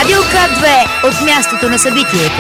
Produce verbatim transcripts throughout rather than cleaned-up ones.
Радио К две от мястото на събитието.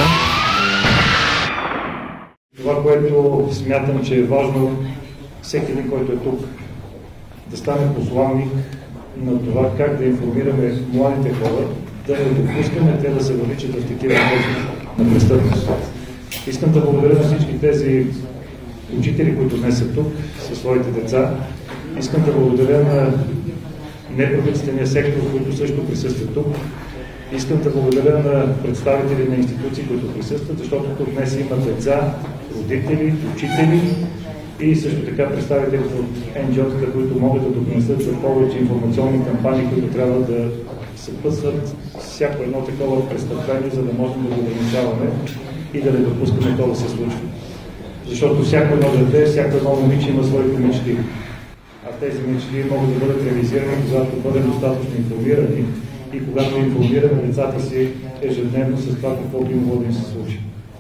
Това, което смятам, че е важно всеки един, който е тук, да стане посланник на това как да информираме младите хора, да не допускаме те да се въвличат в такива мрежи на престъпност. Искам да благодаря на всички тези учители, които днес са тук със своите деца. Искам да благодаря на неправителствения сектор, които също присъстват тук. Искам да благодаря на представители на институции, които присъстват, защото тук днес има деца, родители, учители и също така представителите от ен джи о-тата, които могат да допринесат за повече информационни кампании, които трябва да съпътстват всяко едно такова престъпление, за да можем да го ограничаваме и да не допускаме това да се случва. Защото всяко едно дете, всяко едно момиче има своите мечти. А тези мечти могат да бъдат реализирани, когато бъдем достатъчно информирани и когато информираме децата си ежедневно с това, какво би могло да им се случи.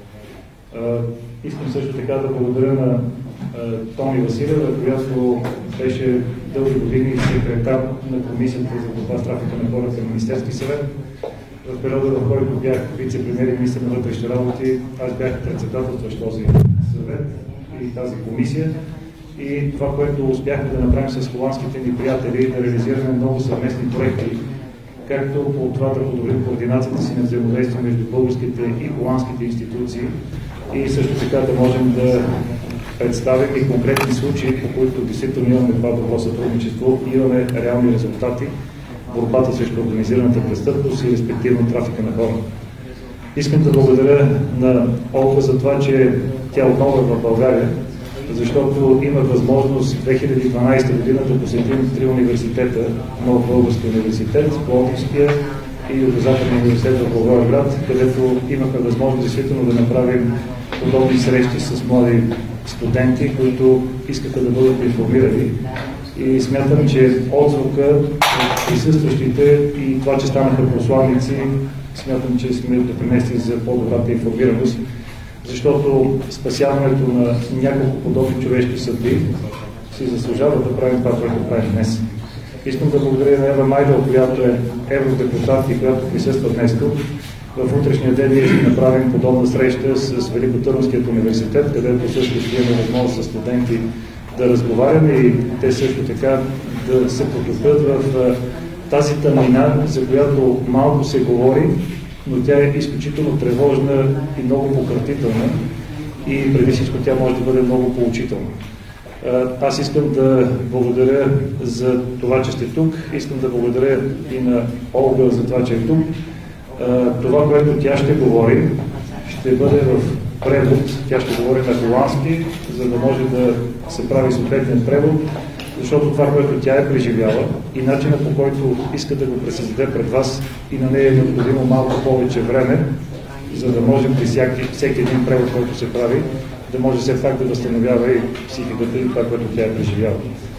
Uh, искам също така да благодаря на uh, Томи Василева, която беше дълги години секретар на Комисията за борба с трафика на хора към Министерски съвет. В периода, в който бях вице-премиер и министър на вътрешните работи, аз бях председателстващ този съвет и тази комисия. И това, което успяхме да направим с холандските ни приятели, да реализираме много съвместни проекти, както по това да подобрим координацията си на взаимодействие между българските и холандските институции и също така да можем да представим и конкретни случаи, по които действително имаме това добро сътрудничество и имаме реални резултати в борбата срещу организираната престъпност и респективно трафика на хора. Искам да благодаря на Олга за това, че тя отново е в България, защото има възможност две хиляди и дванадесета година да посетим три университета, Нов български университет, Пловдивския и Югозападния университет в Благоевград, където имахме възможност действително да направим подобни срещи с млади студенти, които искаха да бъдат информирани. И смятам, че отзвука от присъстващите и това, че станаха посланици, смятам, че сме допринесли за по-добрата информираност, защото спасяването на няколко подобни човешки съдби си заслужава да правим това, което правим днес. Искам да благодаря на Ева Майдъл, която е евродепутат и която присъства днес тук. В утрешния ден ние ще направим подобна среща с Великотърновският университет, където също ще имаме възможност с студенти да разговаряме и те също така да се потопят в тази тъмнина, за която малко се говори, но тя е изключително тревожна и много пократителна и преди всичко тя може да бъде много поучителна. Аз искам да благодаря за това, че сте тук. Искам да благодаря и на Олга за това, че е тук. Това, което тя ще говори, ще бъде в превод. Тя ще говори на холандски, за да може да се прави съответен превод, защото това, което тя е преживяла и начинът, по който иска да го пресъздаде пред вас, и на нея е необходимо малко повече време, за да можем при всеки, всеки един превод, който се прави, да може все пак да възстановява и психиката и това, което тя е преживяла.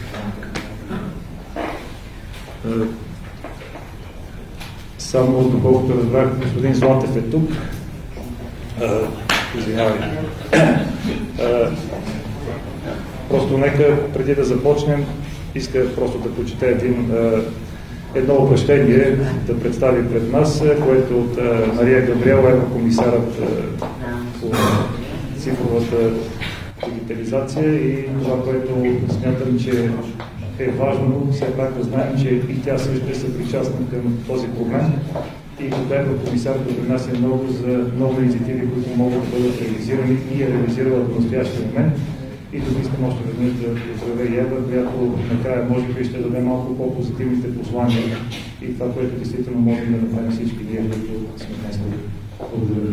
Само доколкото разбрах, господин Златев е тук. Извинявай. Просто нека, преди да започнем, иска просто да прочете един, едно обращение да представи пред нас, което от Мария Габриела, еврокомисарът по цифровата дигитализация и това, което смятам, че е важно все пак да знаем, че и тя също е съпричастна към този проблем и когато комисар допринася много за много инициативи, които могат да бъдат реализирани и е реализирала в настоящия момент. И тук искам още веднъж да поздравя и Ева, която накрая може би ще даде малко по-позитивните послания и това, което действително можем да направим всички ние, които сме днес тук. Благодаря.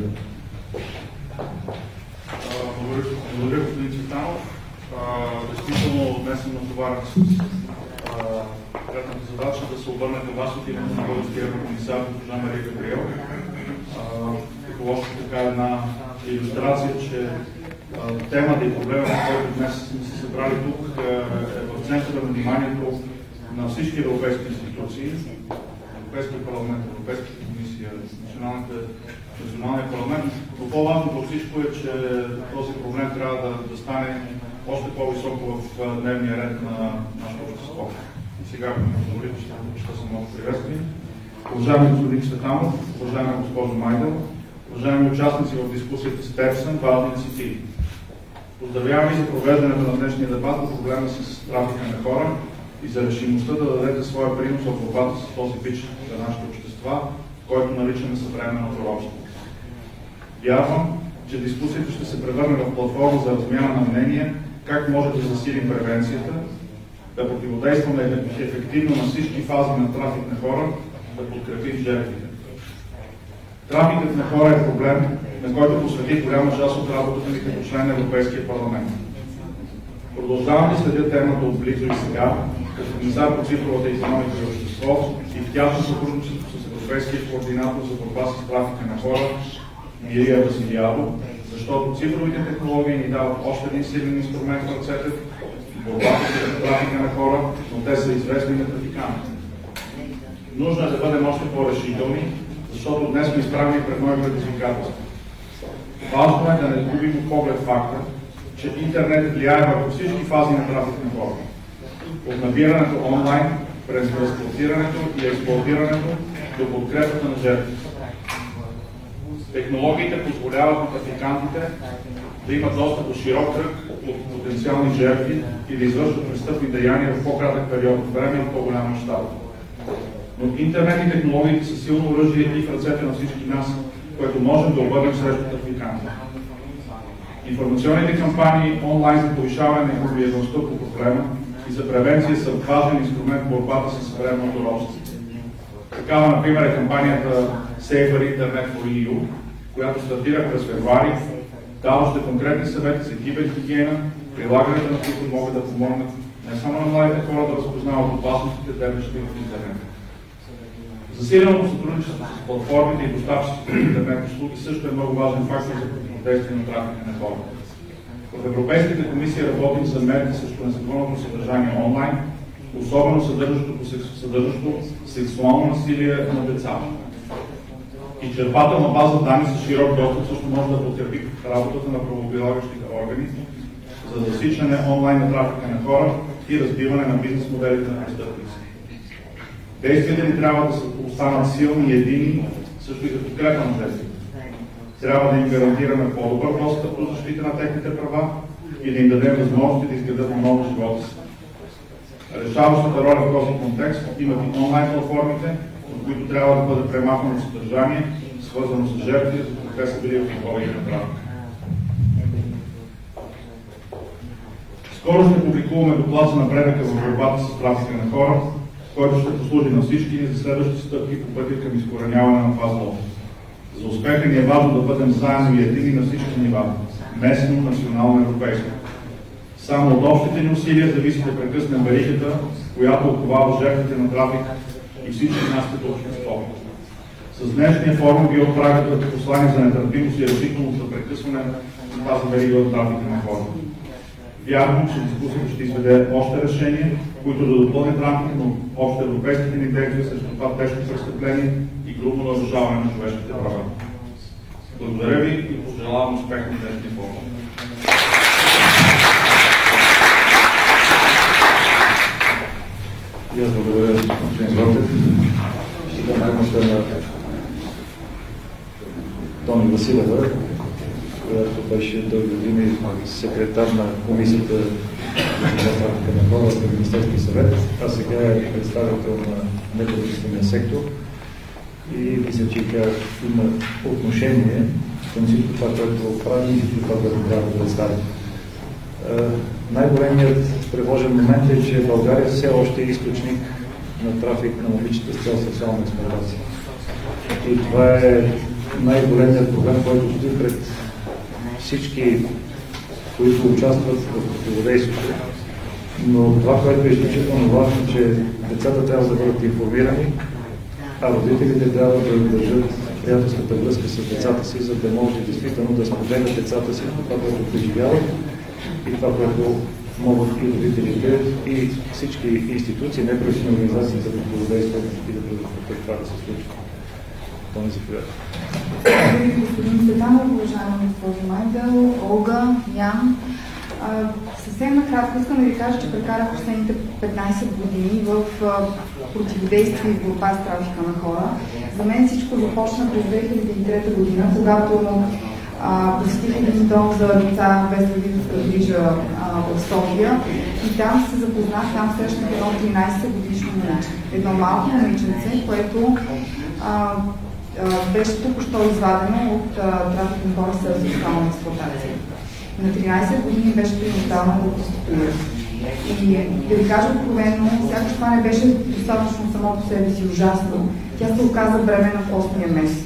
Благодаря, господин Цветанов. Действително днес съм натоварен с приятната задача да се обърне към вас от името на българския еврокомисар госпожа Мария Габриел. Като още така една илюстрация, че темата и проблема, на който днес сме се събрали тук, е в центъра на вниманието на всички европейски институции, Европейския парламент, Европейската комисия, Националния парламент. Но по-важното от всичко е, че този проблем трябва да, да стане още по-високо в дневния ред на нашето общество. И сега, ако ми позволите, ще, ще съм много приветствен. Уважаеми господин Цветанов, уважаема госпожо Майдел, уважаеми участници в дискусията с Пепсън, важни инициативи. Поздравявам ви за провеждането на днешния дебат по проблема с трафика на хора и за решимостта да дадете своя принос в борбата с този бич за нашите общества, който наричаме съвременното робство. Вярвам, че дискусията ще се превърне в платформа за размяна на мнения, как може да засилим превенцията, да противодействаме ефективно на всички фази на трафик на хора, да подкрепим жертвите. Трафикът на хора е проблем, на който посветих голяма част от работата ми като член на Европейския парламент. Продължавам да следя темата отблизо и сега, като комисар по цифровата икономика и общество и в тясно сътрудничество с Европейския координатор за борба с трафика на хора Мирия Василиадо, защото цифровите технологии ни дават още един силен инструмент в ръцете в борбата с трафика на хора, но те са известни на трафикантите. Нужно е да бъдем още по-решителни, защото днес сме изправени пред нови предизвикателства. Важно е да не губим от поглед факта, че интернет влияе върху всички фази на трафик на хора. От набирането онлайн, през транспортирането и експлоатирането до подкрепата на жертвите. Технологиите позволяват на трафикантите да имат достъп до широк кръг от потенциални жертви и да извършват престъпни деяния в по-кратък период от време и по-голям мащаб. Но интернет и технологиите са силно оръжие и в ръцете на всички нас, което можем да обърнем срещу трафиканти. Информационните кампании онлайн за повишаване на информираността по проблема и за превенция са важен инструмент в борбата с съвременното робство. Такава, например, е кампанията Safer Internet for и ю, която стартира през февруари, даваща конкретни съвети за киберхигиена, прилагането на които могат да помогнат не само на младите хора да разпознават опасностите, дебещи в интернет. Засиленото сътрудничество с платформите и доставчиците на интернет услуги също е много важен фактор за противодействие на трафика на хора. В Европейската комисия работим за мерки срещу незаконното съдържание онлайн, особено съдържащото, съдържащо сексуално насилие на деца. Изчерпателна база данни с широк достъп също може да подкрепи работата на правоприлагащите органи за засичане онлайн на трафика на хора и разбиване на бизнес моделите на престъпници. Действията ни трябва да останат силни и единни, също и за подкрепа на жертвите. Трябва да им гарантираме по-добър достъп до защита на техните права и да им дадем възможности да изградят ново живота си. Решаващата роля в този контекст имат и онлайн платформите, от които трябва да бъде премахнато съдържание, свързано с жертви, защото те са били в условия на трафик. Скоро ще публикуваме доклад за напредъка в борбата с трафика на хора, който ще послужи на всички ни за следващите стъпки по пътя към изкореняване на това зло. За успеха ни е важно да бъдем заедно и едини на всички нива – местно, национално, европейско. Само от общите ни усилия зависи да прекъснем веригата, която отковава жертвите на трафик и всички нас като общество. С днешния форум ви отправят като послание за нетърпимост и решителност за прекъсване на тази верига от трафика на хора. Вярвам, че дискусията ще изведе още решения, които да допълнят рамките на общо европейските ни действия срещу това тежко престъпление и грубо нарушаване на човешките права. Благодаря ви и пожелавам успех на днешния форум. И аз благодаря, господин Златев. Ще дам думата на Тони Василева, която беше дълги години секретар на Комисията за трафика на хора в Министерския съвет, а сега е представител на неправителствения сектор и мисля, че тя има отношение към всичко това, което прави и всичко това, което трябва да представи. Най-големият тревожен момент е, че България все още е източник на трафик на момичета с цел сексуална експлоатация. И това е най-големият проблем, който стои пред всички, които участват в противодействието. Но това, което е изключително важно, че децата трябва да бъдат информирани, а родителите трябва да държат приятелската връзка с децата си, за да може действително да споделят децата си това, което преживяват и това, което могат и родителите, и всички институции, неправителствени организации да противодействат и да предотвратят това да се случи. Тони, заповядайте. Господин Цветанов, уважаема госпожо Майдел, Олга, Ян, А, съвсем накратко искам да ви кажа, че прекарах последните петнайсет години в а, противодействие и борба с трафика на хора. За мен всичко започна през две хиляди и трета година, когато а, посетих един дом за деца без родителска грижа в София и там се запознах, там срещнах едно тринайсет годишно момиче. Едно малко момиченце, което а, а, беше току-що извадено от трафик на хора с сексуална експлоатация. На тринайсет години беше принудително да проституира. И да ви кажа откровено, сякаш това не беше достатъчно само по себе си ужасно. Тя се оказа бременна в осмия месец.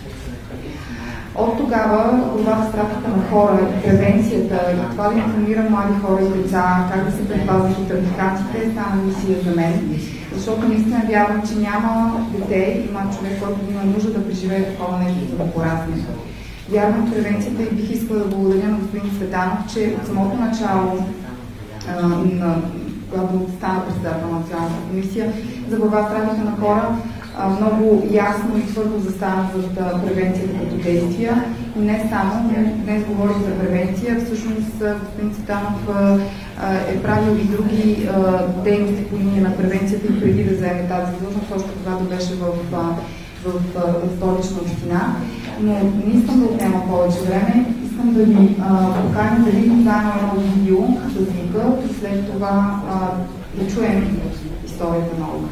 От тогава борбата с трафика на хора и превенцията и това да информира млади хора и деца как да се предпазват от трафикантите стана мисия за мен. Защото наистина вярвам, че няма дете и млад човек, който има нужда да преживее такова нещо за да порасне. Вярвам в превенцията и бих искала да благодаря на господин Цветанов, че от самото начало, а, на, когато стана председател на Националната комисия за борба с трафика на хора, а, много ясно и твърдо застана зад превенцията като действия. И не само, днес говорим за превенция. Всъщност господин Цветанов а, е правил и други а, дейности по линия на превенцията и преди да вземе тази длъжност, още когато беше в а, в, в столична община, но не искам да отнема повече време. Искам да ви поканя да видим заедно едно видео с звука и след това а, да чуем историята на Олга.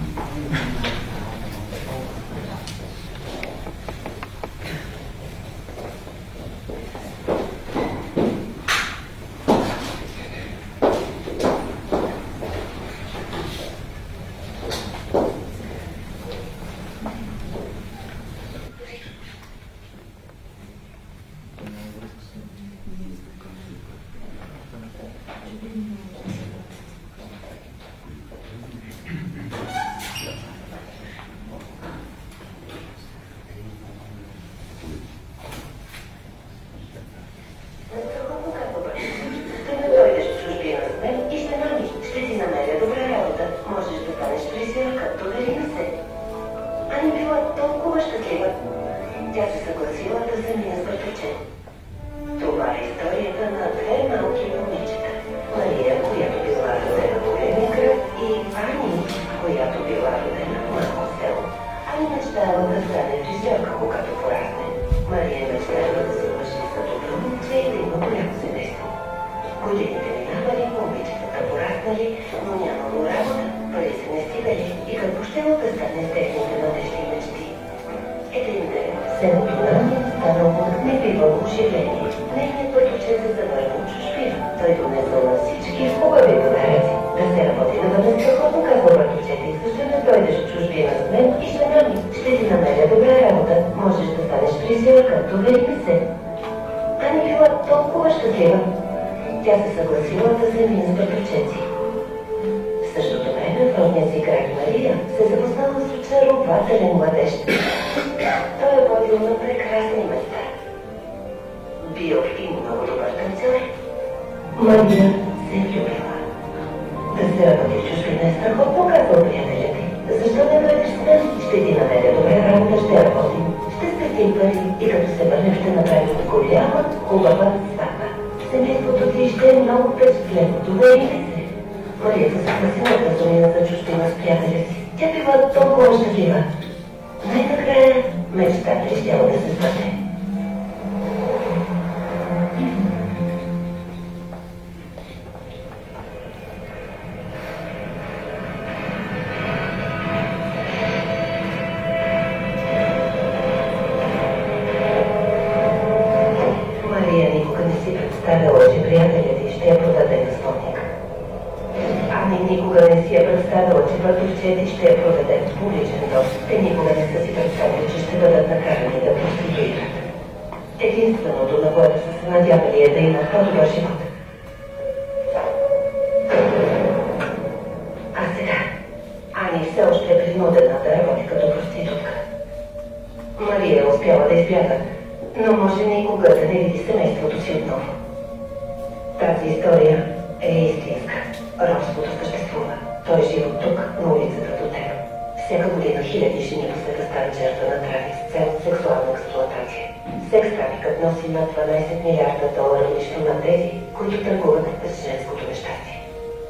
Всяка година хиляди жени по света стават жертва на трафик с цел сексуална експлоатация. Секс трафикът носи над дванайсет милиарда долара лично на тези, които търгуват с женското нещастие.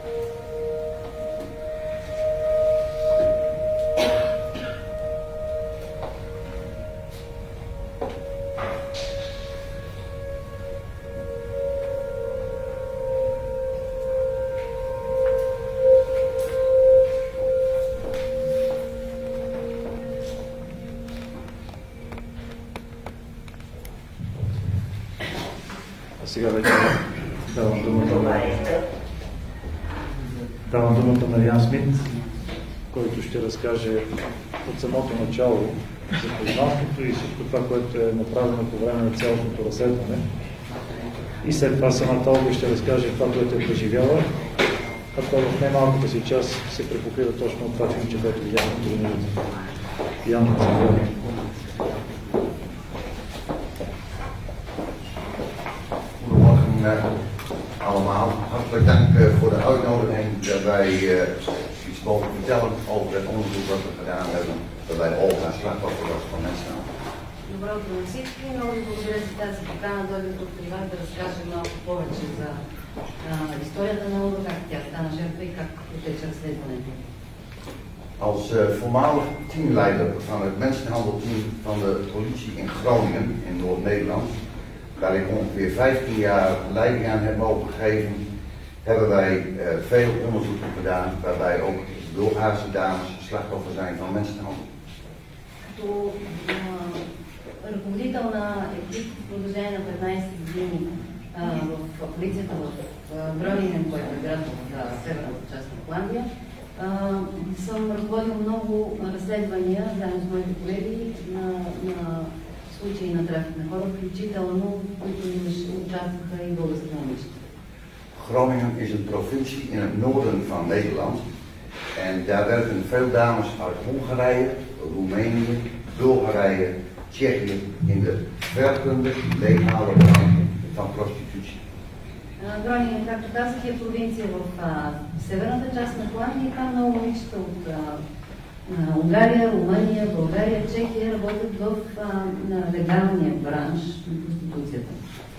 Сега вече давам думата на, давам думата на Ян Смит, който ще разкаже от самото начало за познанството и всичко това, което е направено по време на цялостното разследване. И след това самата Олга ще разкаже това, което е преживяла, а това в най-малката си част се препокрива точно от това филмче, което видяхме в телевизията. Ян, заповядай. Allemaal, hartelijk dank uh, voor de uitnodiging dat wij uh, iets mogen vertellen over het onderzoek wat we gedaan hebben waarbij Olga slachtoffer was van mensenhandel. Добро утро на всички. Много ви благодаря за тази покана да дойдем тук при вас да разкажем малко повече за а, историята на Олга, как тя стана жертва и как протече разследването. Als uh, voormalig teamleider van het mensenhandelteam van de politie in Groningen in Noord-Nederland, waar ik ongeveer vijftien jaar leiding aan heb mogen geven, hebben wij uh, veel onderzoeken gedaan waarbij ook Bulgaarse dames slachtoffer zijn van mensenhandel. Като а, ръководител на екип в продължение на петнайсет години а, в полицията в Гронинген, който е град в северната част на Холандия, съм ръководил много разследвания заедно с моите колеги на, на случаи на трафик на хора, включително, в които участваха и български момичета. Groningen is een provincie in het noorden van Nederland en daar werken veel dames uit Hongarije, Roemenië, Bulgarije, Tsjechië in de werkende legale branche van prostitutie. Гронинген, както казах, е провинция в а, северната част на Холандия и там много момичета от а, а, Унгария, Румъния, България, Чехия работят в а, на легалния бранш на проституцията.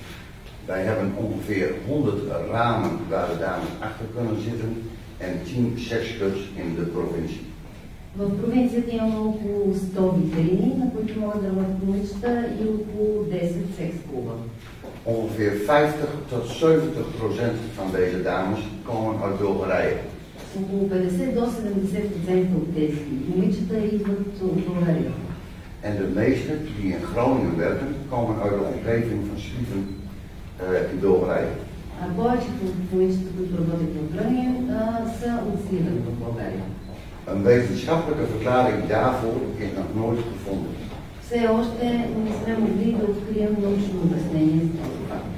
Wij hebben ongeveer honderd ramen waar de dames achter kunnen zitten en tien seksclubs in de provincie. В провинцията имаме около сто витрини, на които могат да работят момичета и около десет секс-клуба. Ongeveer vijftig tot zeventig procent van deze dames komen uit Bulgarije. Около петдесет до седемдесет процента от тези момичета идват от България. En de meeste die in Groningen werken, komen uit de omgeving van Slieven uh, in Bulgarije. А повечето от момичета, които работят в Гронинген, са от Сливен в България. Een wetenschappelijke verklaring daarvoor is nog nooit gevonden. Все още не сме могли да открием научно обяснение за този факт.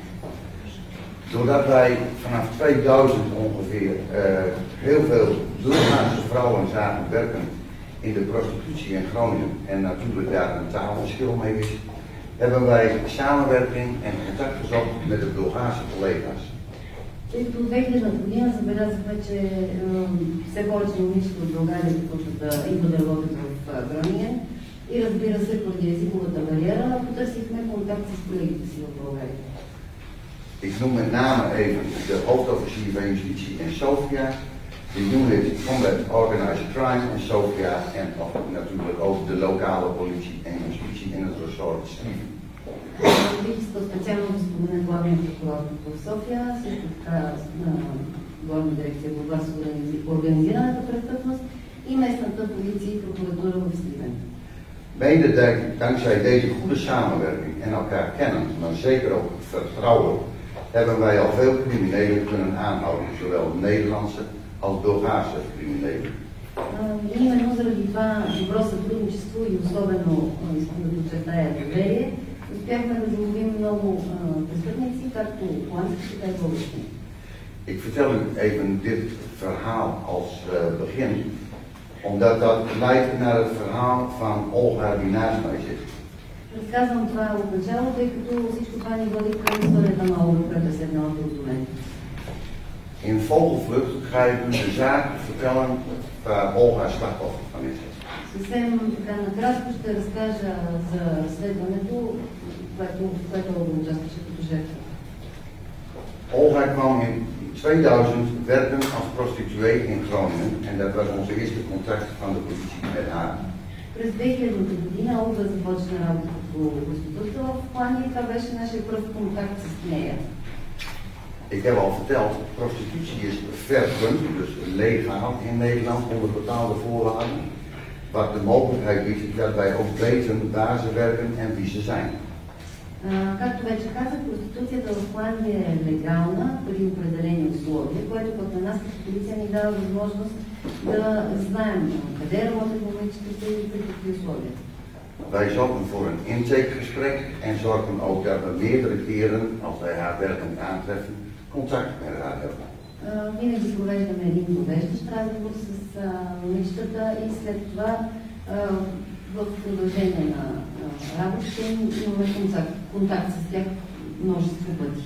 Doordat wij vanaf tweeduizend ongeveer uh, heel veel Bulgaarse vrouwen zagen werken in de prostitutie in Groningen en natuurlijk daar een taalverschil mee is, hebben wij samenwerking en contact gezocht met de Bulgaarse collega's. Тъй като две хиляди година забелязахме, че е, все повече момичета от България започват да идват да работят в Гронинген и разбира се, поради езиковата бариера, потърсихме контакт с колегите си в България. Ik noem met name even de hoofdofficier van justitie in Sofia, de unit Combat Organized Crime in Sofia en natuurlijk ook de lokale politie en justitie in het resort Sliven. Бих искал специално да спомена главния прокурор в София, също така на Главна дирекция борба с организираната престъпност и местната полиция и прокуратура в Сливен. Mede dankzij deze goede samenwerking en elkaar kennen, maar zeker ook vertrouwen, hebben wij al veel criminelen kunnen aanhouden, zowel Nederlandse als Bulgaarse criminelen. Именно заради това добро сътрудничество и особено искам да подчертая доверие, успяхме да заловим много престъпници, както холандски, така и български. Ik vertel u even dit verhaal als uh, begin, omdat dat leidt naar het verhaal van Olga die naast mij zit. Разказвам това от начало, тъй като всичко това ни води към историята на Олга, която е седнала до мен. In vogelvlucht ga ik u de zaak vertellen waar Olga slachtoffer van is. Съвсем така накратко ще разкажа за разследването, в което, в което Олга участваше като жертва. Olga kwam in tweeduizend werken als prostituee in Groningen en dat was onze eerste contact van de politie met haar. През две хиляди година Олга започна работа като проститутка в Плани и това беше нашия първ контакт с нея. Ik heb al verteld, prostitutie is verkoop, dus legaal in Nederland onder bepaalde voorwaarden. Wat de mogelijkheid biedt dat wij ook weten waar ze werken en wie ze zijn. Uh, както вече казах, проституцията в Холандия е легална при определени условия, което пък на нас като полиция ни дава възможност да знаем къде работят момичетата и при какви условия. Wij zorgen voor een intakegesprek en zorgen ook dat we meerdere keren, als wij haar werkend aantreffen, contact met haar hebben. Uh, винаги провеждаме един довеждащ разговор с uh, момичетата и след това uh, в продължение на uh, работата имаме контакт, контакт с тях множество пъти.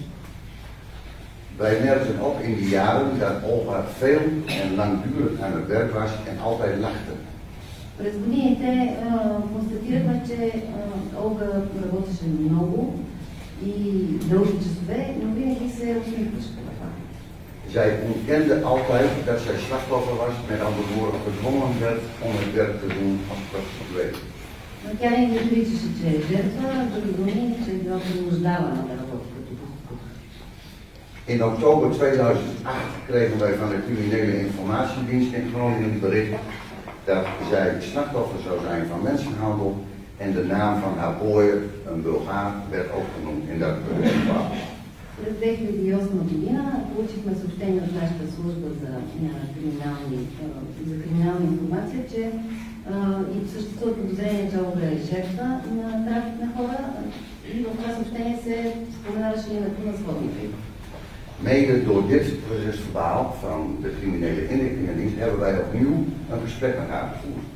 Wij merkten op in die jaren dat Olga veel en langdurig aan het werk was en altijd lachte. През годините uh, констатирахме, че uh, Олга работеше много и дълги часове, но винаги се усмихваше. Zij ontkende altijd dat zij slachtoffer was, met andere woorden gedwongen werd om het werk te doen als prostituee. Тя не ги отричаше, че е жертва, други думи, че е била принуждавана да работи като проститутка. In oktober tweeduizend acht kregen wij van de criminele informatiedienst in Groningen het bericht dat zij slachtoffer zou zijn van mensenhandel en de naam van haar boyer, een Bulgaar, werd ook genoemd in dat bericht. През две хиляди и осма година получихме съобщение от нашата служба за криминални, за криминална информация, че и съществува подозрение, че Олга е жертва на трафик на хора и в това съобщение се споменаваше името на сводника. Mede door dit procesverbaal van de criminele inlichtingendienst hebben wij opnieuw een gesprek met haar gevoerd.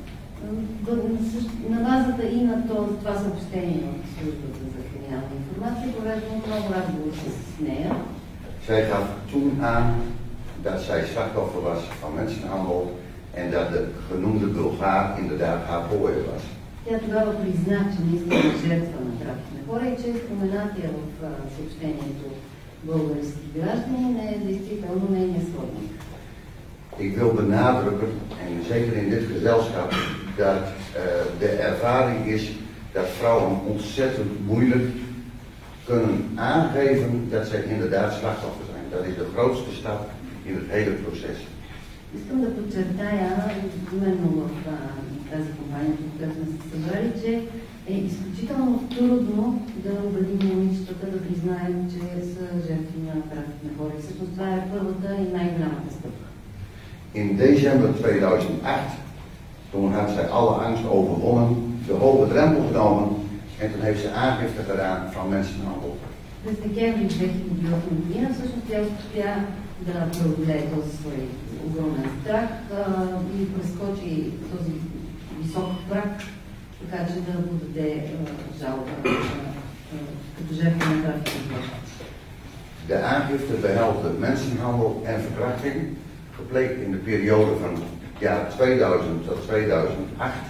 На базата и на това съобщение от службата за криминална информация провеждаме много разговор с нея. Zij gaf toen aan dat zij slachtoffer was van mensenhandel en dat de genoemde Bulgaar inderdaad haar boyer was. Тя тогава призна, че наистина е жертва на трафик на хора и че споменатия в съобщението български граждани не е действително нейния сводник. Ik wil benadrukken, en zeker in dit gezelschap, dat uh, de ervaring is dat vrouwen ontzettend moeilijk kunnen aangeven dat zij inderdaad slachtoffer zijn. Dat is de grootste stap in het hele proces. Искам да подчертая, именно в тази компания, в която сме се събрали, че е изключително трудно да убедим момичетата да признаем, че са жертви на трафик на хора. И всъщност това е първата и най-голямата стъпка. In december tweeduizend acht, toen had zij alle angst overwonnen, de hoge drempel genomen en toen heeft ze aangifte gedaan van mensenhandel. През декември две хиляди и осма година всъщност тя успя да преодолее този свой огромен страх и прескочи този висок праг, така че да подаде жалба като жертва на трафик на хора. De aangifte behelsde mensenhandel en verkrachting, gepleegd in de periode van jaar tweeduizend tot tweeduizend acht.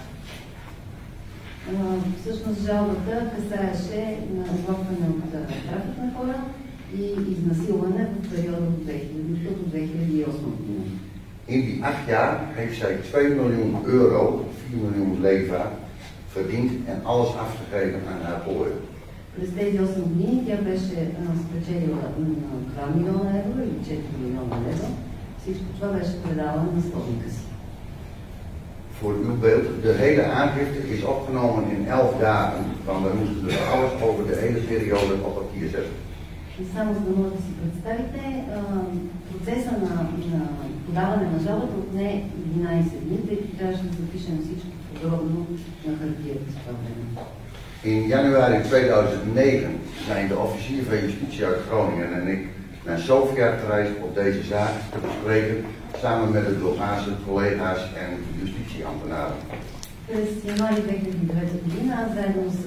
Всъщност жалбата касаеше на излъгване от трафик на хора и изнасилване в периода от две хиляди до две хиляди и осма година. In die acht jaar heeft zij twee miljoen euro, vier miljoen leva, verdiend en alles afgegeven aan haar boyer. През тези осем години тя беше спечелила два милиона евро или четири милиона лева. Всичко това беше предавано на сводника си. Voor uw beeld, de hele aangifte is opgenomen in elf dagen, want we moesten dus alles over de hele periode op papier zetten. И само за да може да си представите, процеса на, на подаване на жалбата отне единайсет дни, тъй като трябваше да запишем всичко подробно на хартията с това време. In januari tweeduizend negen zijn de officier van justitie uit Groningen en ik naar Sofia gereisd op deze zaak te bespreken, samen met de Bulgaarse collega's en justitieambtenaren. През януари две хиляди и девета година аз заедно с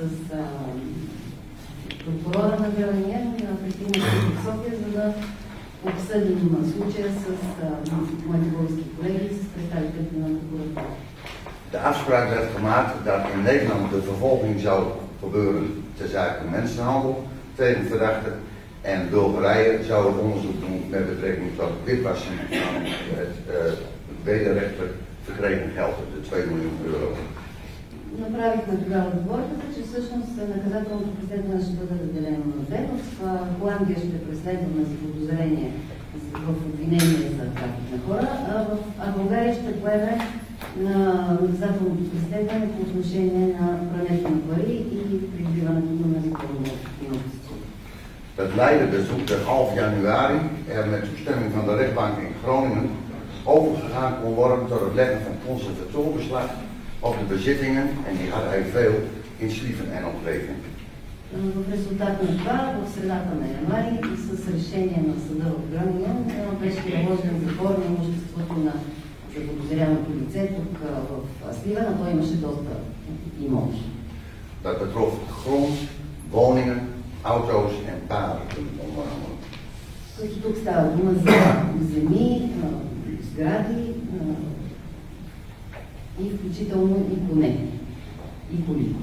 прокурора на Германия пристигнах в София, за да обсъдим случая с моите български колеги и с представителите на прокуратурата. De afspraak werd gemaakt dat in Nederland de vervolging zou gebeuren ter zake mensenhandel tegen verdachten. En Bulgarije zou het onderzoek doen met betrekking tot het witwassen van het uh, wederrechtelijk verkregen geld, de twee miljoen euro. Направихме тогава отговорката, че всъщност наказателното преследване ще бъде разделено на две. В Холандия ще преследваме за подозрение в обвинение за трафик на хора, а в а България ще поеме на наказателното преследване по отношение на прането на пари и придобиването на незаконно имущество. Het Leidenbezoek per half januari er met toestemming van de rechtbank in Groningen overgegaan kon worden tot het leggen van conservatorbeslag op de bezittingen, en die had hij veel, in Slieven en omgeving. В резултат на това, в средата на януари, с решение на съда в Грънген, беше наложен запор на имуществото на заподозряното лице тук в Сливен, а той имаше доста имоти. Dat betrof grond, woningen, auto's en paarden onder andere. Като тук става дума за земи, сгради и включително и коне, и коли.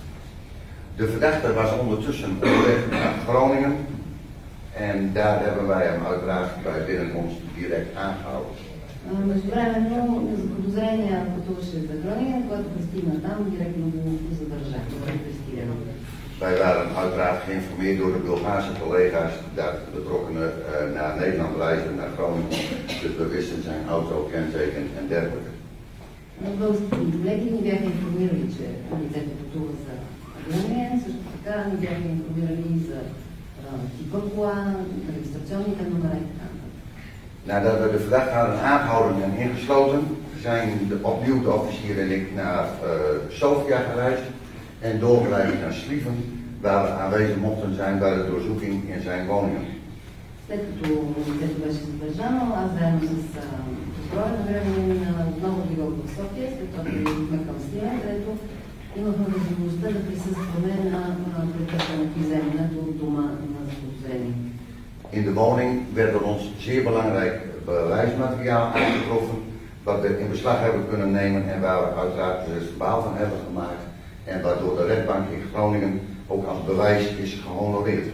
De verdachte was ondertussen onderweg naar Groningen en daar hebben wij hem uiteraard bij binnenkomst direct aangehouden. Междувременно заподозрение пътуваше за Гронинген, когато пристигна там, директно го задържахме, арестирано. Wij waren uiteraard geïnformeerd door de Bulgaarse collega's dat de betrokkenen uh, naar Nederland reizen, naar Groningen, dus we wisten zijn auto, kenteken en dergelijke. Българските колеги ни бяха информирали, че лицето пътува за Гронинген, също така ни бяха информирали и за типа кола, регистрационните номера и така. Nadat we de verdachte hadden aangehouden en ingesloten, zijn de, opnieuw de officier en ik naar uh, Sofia gereisd en doorgeleid naar Slieven, waar we aanwezig mochten zijn bij de doorzoeking in zijn woningen. След като лицето беше задържано, аз заедно с прокурора на Грънинген отново била в София, след това приехме към Сливен, където имахме възможността да присъстваме на претърсването и вземането от дома на заподозрение. In de woning werd door ons zeer belangrijk bewijsmateriaal aangetroffen, wat we in beslag hebben kunnen nemen en waar we uiteraard dus verbaal van hebben gemaakt en waardoor de rechtbank in Groningen ook als bewijs is gehonoreerd.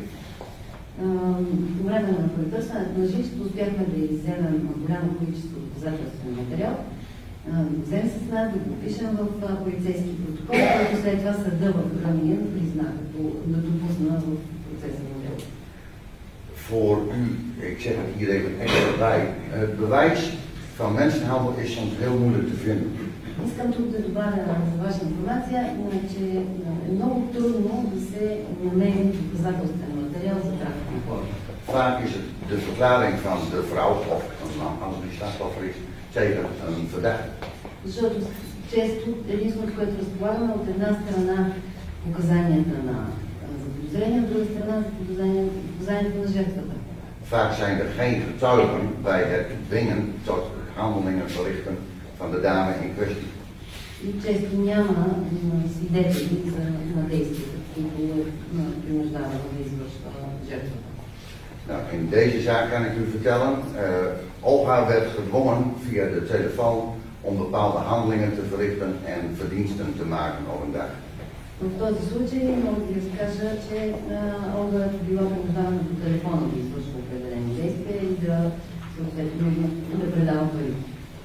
По време на претърсването на жилището успяхме да изземем голямо количество доказателствен материал, взем с нас да го пишем в полицейски протокол, който след това съда в Грънинген призна като да допусна в процеса на дело. Voor u, ik zeg het hier even extra bij, het bewijs van mensenhandel is soms heel moeilijk te vinden. Искам тук да добавя за ваша информация, че е много трудно да се намери доказателствен материал за трафик на хора. Vaak is het de verklaring van de vrouw of een man als die slachtoffer is tegen een verdachte. Защото често единственото, което разполагаме, от една страна показанията на заподозрение, от друга страна показанията на жертвата. Vaak zijn er geen getuigen bij het dwingen tot handelingen verrichten van de dame in kwestie. И често няма свидетели на действията, които принуждават да извършва жертвата. Nou, in deze zaak kan ik u vertellen, uh, Olga werd gedwongen via de telefoon om bepaalde handelingen te verrichten en verdiensten te maken op een dag. В този случай мога да ви разкажа, че Олга е била принуждавана по телефона да извършва определени действия и да съответно да предава пари.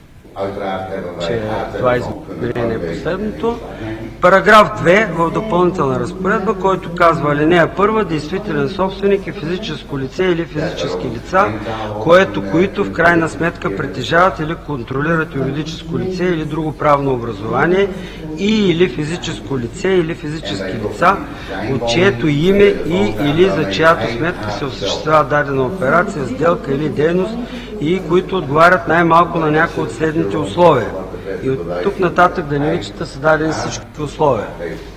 Че това изменение е последното. Параграф две в допълнителна разпоредба, който казва: алинея първа, действителен собственик е физическо лице или физически лица, което, които в крайна сметка притежават или контролират юридическо лице или друго правно образование и или физическо лице или физически лица, от чието име и или за чиято сметка се осъществява дадена операция, сделка или дейност и които отговарят най-малко на някои от следните условия. И от тук нататък да не ви чета са дадени всички условия.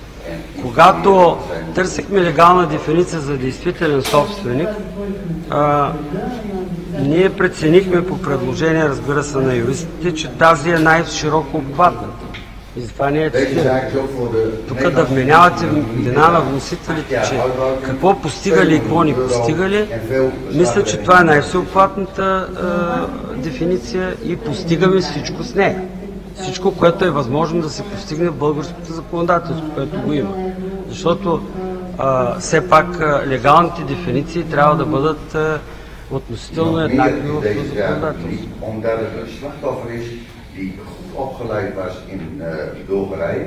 Когато търсихме легална дефиниция за действителен собственик, а, ние преценихме по предложение, разбира се, на юристите, че тази е най-широко обхватната. И затова не е цитирано. Тук да вменявате вина на вносителите, че какво постигали и какво не постигали, мисля, че това е най-всеобхватната е, дефиниция и постигаме всичко с нея. Всичко, което е възможно да се постигне в българското законодателство, което го има. Защото а, все пак а, легалните дефиниции трябва да бъдат а, относително еднакви в законодателството. Omdat het een slachtoffer is die goed opgeleid was in uh, Bulgarije.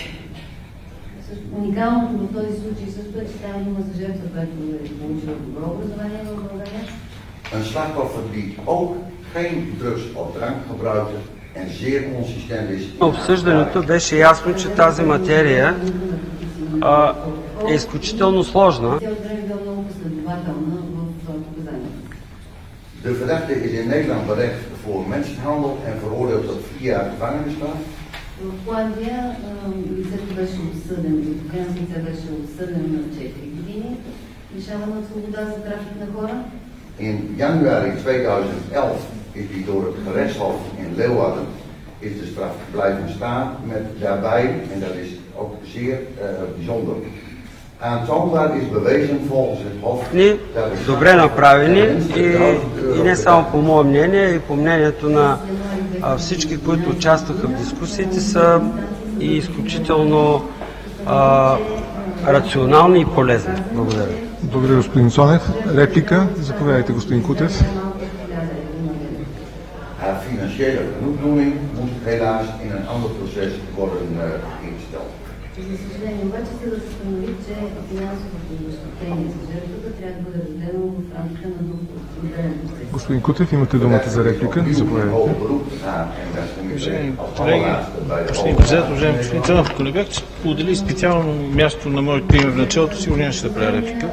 Уникалното в този случай също е, че става дума за жертва, която е получила добро образование в България. Een slachtoffer die ook geen drugs of drank gebruikte en zeer consistent is. Обсъждането беше ясно, че тази материя а, е изключително сложна. Тя от време била много последователна в показанията. De verdachte is in Nederland berecht voor mensenhandel en veroordeeld tot vier jaar gevangenisstraf. В Холандия лицето беше осъден, украинско лице беше осъден на четири години, лишаване от свобода за трафик на хора. In januari tweeduizend elf is die door het gerechtshof in Leeuwarden is de straf blijven staan met daarbij, en dat is ook zeer uh, bijzonder, aantoonbaar is bewezen volgens het hof dat het добре направени и, и не само по мое мнение, и по мнението на а, всички, които участваха в дискусиите, са и изключително а, рационални и полезни. Благодаря. Благодаря, господин Цонев. Реплика? Заповядайте, господин Кутев. Haar financiële genoegdoening moest helaas in een ander proces worden uh, ingesteld. За съжаление, обаче се да се установи, че финансовото обезщетение за жертвата трябва да бъде разделено в рамките на друг отделен процес. Господин Кутев, имате думата за реплика. Заповядайте. Уважаеми колеги, господин председател, уважаеми господин Цонев, ако не бях сподели специално място на моето име в началото, сигурно нямаше да правя реплика.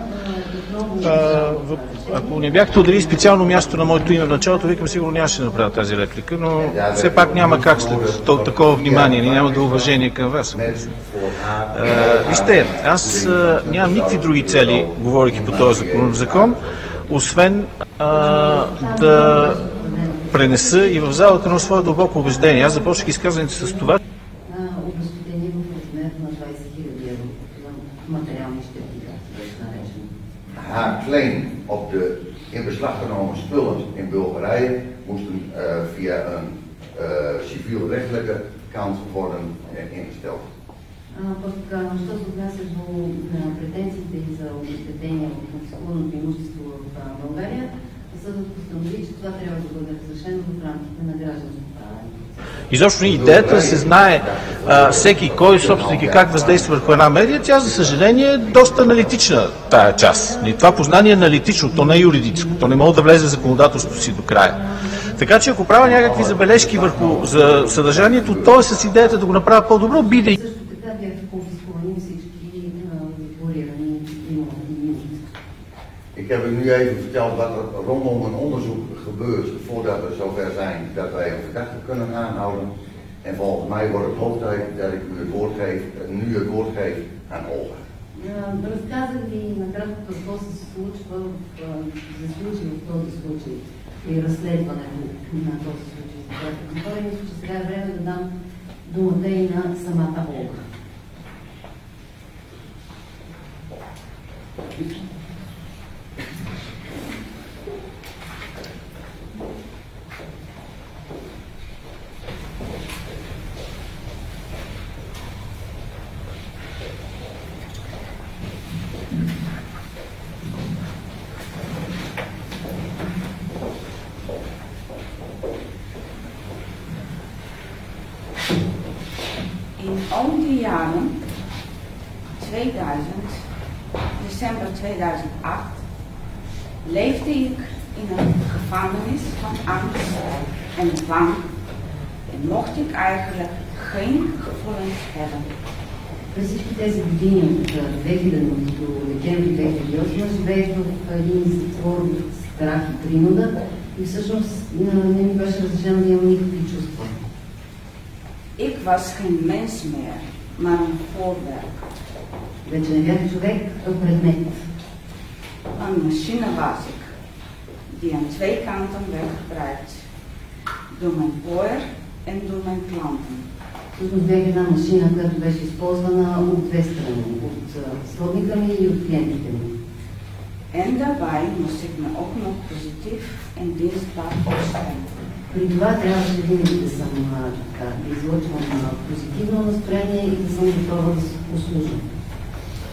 А, ако не бяхте отдели специално място на моето име в началото, викам, сигурно нямаше да направя тази реплика, но все пак няма как след такова внимание, няма да уважение към вас. А, вижте, аз а, нямам никакви други цели, говорейки по този закон, закон освен а, да пренеса и в залата на своето дълбоко убеждение. Аз започнах изказването с това. Обезщетение в размер на двайсет хиляди евро за материални щети, както беше наречено. Haar claim op de in beslag genomen spullen in Bulgarije moesten uh, via een uh, civielrechtelijke kant worden uh, ingesteld. Пък, що се отнася до претенциите и за обезщетение от конфискуваното имущество в България, съдът постанови, че това трябва да бъде разрешено в рамките на гражданско право. Изобщо идеята да се знае а, всеки кой собственик и как въздейства върху една медия, тя за съжаление е доста аналитична тая част. И това познание е аналитично, то не е юридическо, то не може да влезе в законодателството си до края. Така че ако правя някакви забележки върху за съдържанието, то е с идеята да го направя по-добро, биде. Също така бяха конфискувани всички декларирани имущества. Ik heb u nu even verteld wat er rondom een onderzoek gebeurt voordat we zover zijn dat wij een verdachte kunnen aanhouden. En volgens mij wordt het hoog tijd dat ik u het woord geef, nu het woord geef aan Olga. Разказах ви накратко какво се случва в, за случай в този случай и разследването на този случай. Затова мисля, че сега е време да дам думата и на самата Олга. In al die jaren, tweeduizend, december tweeduizend acht, leefde ik in een gevangenis van angst en dwang en mocht ik eigenlijk geen gevoelens hebben. През всички тези години от две хиляди до декември две хиляди и осма живеех в един затвор от страх и принуда и всъщност не ми беше разрешено да имам никакви чувства. Ik was geen mens meer, maar een voorwerp. Вече не бях човек, а предмет. Een machine was ik, die aan twee kanten werd gebruikt. Door mijn boer en door mijn klanten. Всъщност бях една машина, която беше използвана от две страни, от сводника ми и от клиентите ми. En daarbij moest ik me ook nog positief en dienstbaar opstellen. При това трябваше винаги да съм така, да излъчвам позитивно настроение и да съм готова да услужа.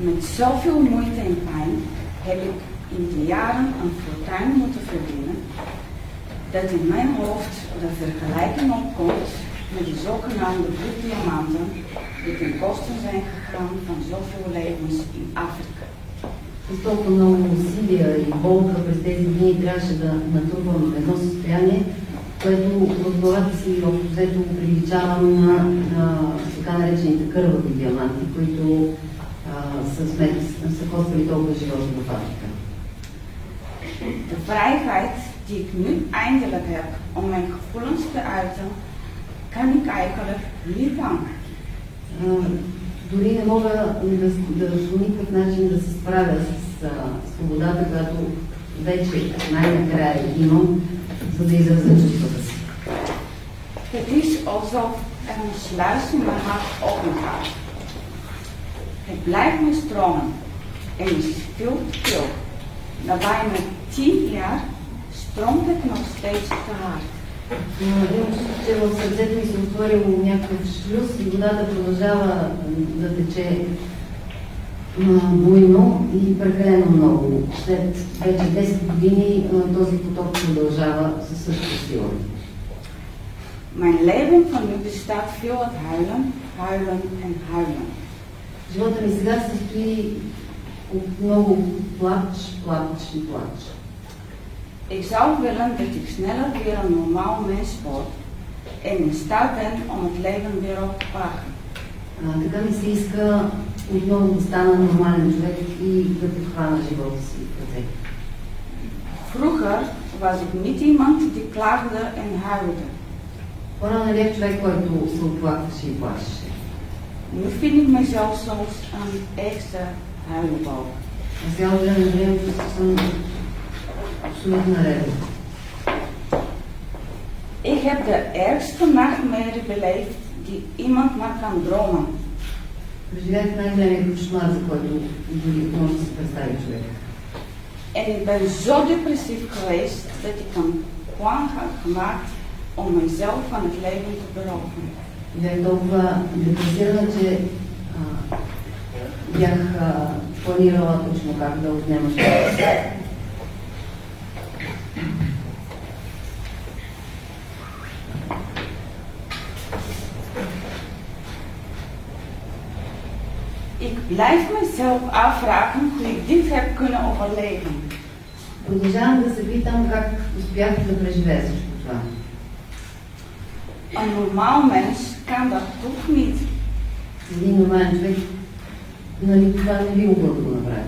Met zoveel moeite en pijn heb ik in de jaren een fortuin moeten verdienen dat in mijn hoofd de vergelijking opkomt met de zogenaamde bloeddiamanten die ten koste zijn gegaan van zoveel levens in Afrika. С толкова много усилия и болка през тези дни трябваше да натрупам едно състояние, което в главата си общо взето приличавам на, на така наречените кървави диаманти, които а, са, смет, са коствали толкова животи в Африка. De vrijheid die ik nu eindelijk heb om mijn gevoelens te uiten, kan ik eigenlijk niet langer. Дори не мога да, да по никакъв начин да се справя с а, свободата, която вече най-накрая имам, за да изразя чувствата си. Het is alsof er een sluis in mijn hart opengaat. Het blijft me stromen en is veel te veel. Na bijna tien jaar stroomt het nog steeds te hard. Имам чувство, че в сърцето ми се отворило някакъв шлюз и водата продължава да тече буйно и прекалено много. След вече десет години този поток продължава със същата сила. Mijn leven van nu bestaat veel uit huilen, huilen en huilen. Живота ми сега се състои от много плач, плач и плач. Ik zou willen dat ik sneller weer een normaal mens word en in staat ben om het leven weer op te pakken. Така ми се иска отново да стана нормален човек и да подхвана живота си в ръце. Vroeger was ik niet iemand die klaagde en huilde. По-рано не бях човек, който се оплакваше и плачеше. Nu vind ik mezelf soms een echte huilenbalk. А сега от време на време съм absoluut redden. Ik heb de ergste nachtmerrie beleefd die iemand maar kan dromen. Преживях най-големия кошмар, за който дори може да се представи човек. En ik ben zo depressief geweest dat ik een plan had gemaakt om mezelf van het leven te beroven. Бях толкова депресирана, че а, бях а, планирала точно как да отнема живота. Ik blijf mezelf afvragen hoe ik dit heb kunnen overleven. Продължавам да се питам как успях да преживея всичко това. Een normaal mens kan dat toch niet. Един нормален човек, нали, това не би могло да го направи.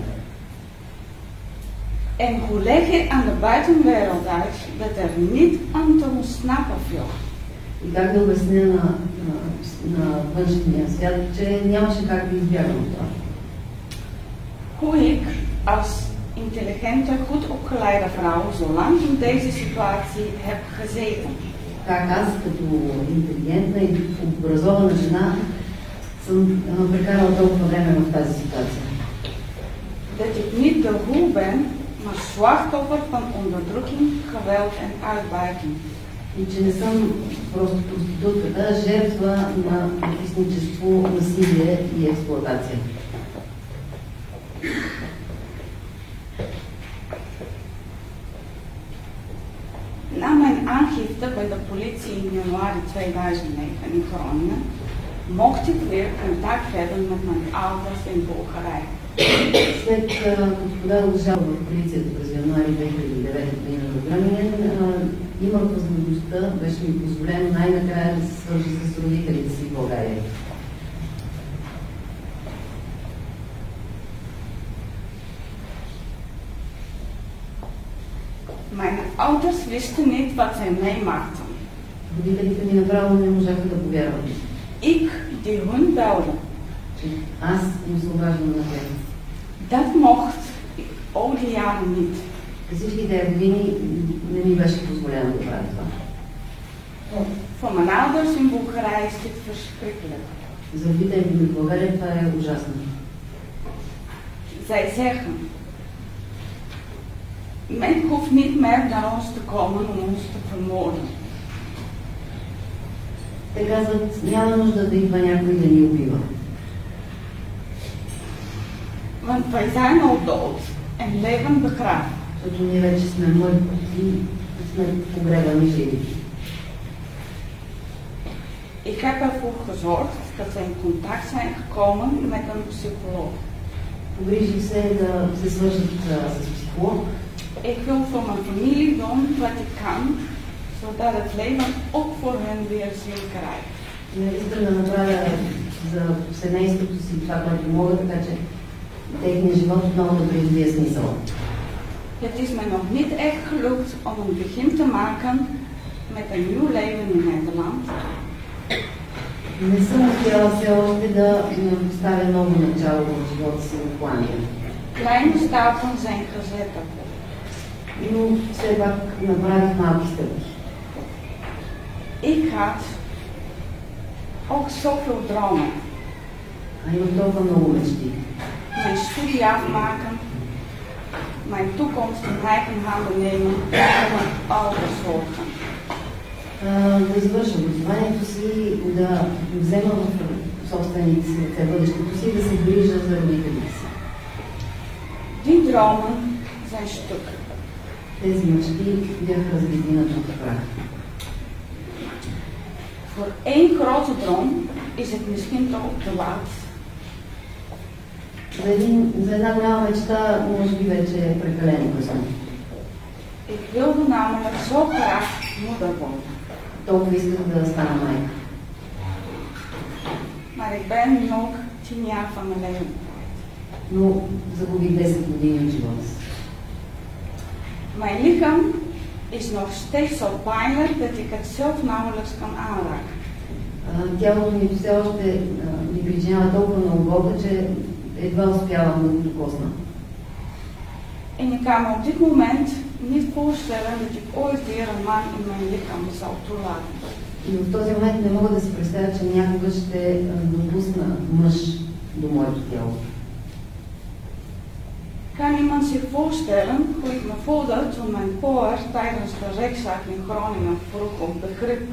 En hoe leg je aan de buitenwereld uit dat er niet aan te ontsnappen viel? И как да обясня на, на, на външния свят, че нямаше как да избягам от това. Hoe ik als intelligente, goed opgeleide vrouw zo lang in deze situatie heb gezeten. Как аз, като интелигентна и образована жена, съм прекарала толкова време в тази ситуация. Dat ik niet de hoe ben, maar slachtoffer van onderdrukking, geweld en uitbuiting. И че не съм просто проститутката, жертва на притесничество, насилие и експлоатация. Na mijn aangifte bij de politie in januari tweeduizend negen in Groningen mocht ik weer contact hebben met mijn ouders in Bulgarije. След като подадох жалба в полицията през януари две хиляди и девета година в Гръмнен, имах възможността, беше ми позволено най-накрая да се свържа с родителите си в България. Mijn ouders wisten niet wat zij meemaakten. Родителите ми направо не можаха да повярват. Ik die hun belde. Аз им се обаждам на тях. Dat mocht ik al die jaren niet. През всички тези години не ми беше позволено да правя това. Voor mijn ouders in Bulgarije is dit verschrikkelijk. За родителите ми в България това е ужасно. Zij zeggen, men hoeft niet meer naar ons te komen om ons te vermoorden. Те казват, няма нужда да идва някой да ни убива. Want wij zijn al dood en leven begraven. Защото ние вече сме мъртви и сме погребани живи. Ik heb ervoor gezorgd dat ze in contact zijn gekomen met een psycholoog. Погрижих се да се свържат с психолог. Ik wil voor mijn familie doen wat ik kan, zodat het leven ook voor hen weer zin krijgt. Искам да направя за семейството си това, което мога, така че техният живот отново да придобие смисъл. Het is me nog niet echt gelukt om een begin te maken met een nieuw leven in Nederland. Не съм успяла все още да поставя ново начало в живота си в Холандия. Kleine stappen zijn gezet. Но все пак направих малки стъпки. Ik had ook zoveel dromen. А имам толкова много мечти. Mijn studie afmaken, mijn toekomst in eigen handen nemen en mijn ouders zorgen. Да завърша образованието си, да взема в собствените си ръце бъдещето си и да се грижа за родителите си. Die dromen zijn stuk. Тези мечти бяха разбити на тук прах. Voor één grote droom is het misschien toch te laat. За, един, за една голяма мечта може би вече е прекалено късно. Ik wilde namelijk zo graag moeder worden. Толкова исках да стана майка. Maar ik ben nu ook tien jaar van mijn leven. Но загубих десет години от живота си. Mijn lichaam is nog steeds zo pijnlijk dat ik het zelf nauwelijks kan aanraken. Тялото ми все още ми причинява толкова много болка, че едва успявам да го докосна. En ik kan me op dit moment niet voorstellen dat ik ooit weer een man in mijn lichaam zou toelaten. И в този момент не мога да си представя, че някога ще допусна мъж до моето тяло. Kan iemand zich voorstellen hoe ik me voelde toen mijn broer tijdens de rechtszaak in Groningen vroeg om begrip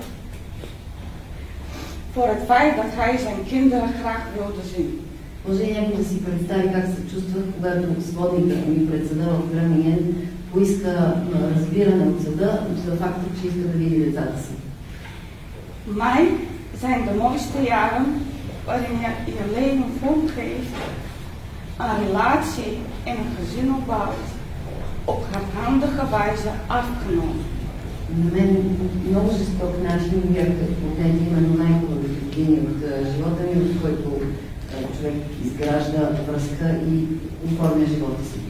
voor het feit dat hij zijn kinderen graag wilde zien? Може ли някой да си представи как се чувствах, когато сводникът ми пред съда в Гранинген поиска разбиране от съда за факта, че иска да види децата си? Mij zijn de mooiste jaren waarin je je leven vormgeeft, een relatie en een gezin opbouwt, op hardhandige wijze afgenomen. На мен много жесток начин бяха отнети именно най-хубавите години от живота ми, в който човек изгражда връзка и оформя живота си.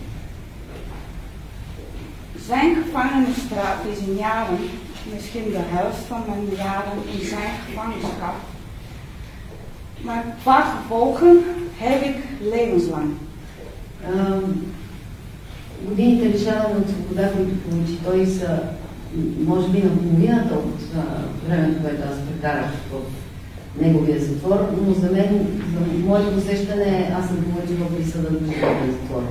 Zijn gevangenisstraf is in jaren, misschien de helft van mijn jaren in zijn gevangenschap. Maar qua gevolgen heb ik levenslang. Uh, годините лишаване от свобода, които получи той, са може би на половината от uh, времето, което аз прекарах в неговия затвор, но за мен, за моето усещане, аз съм получила присъда до животен затвор.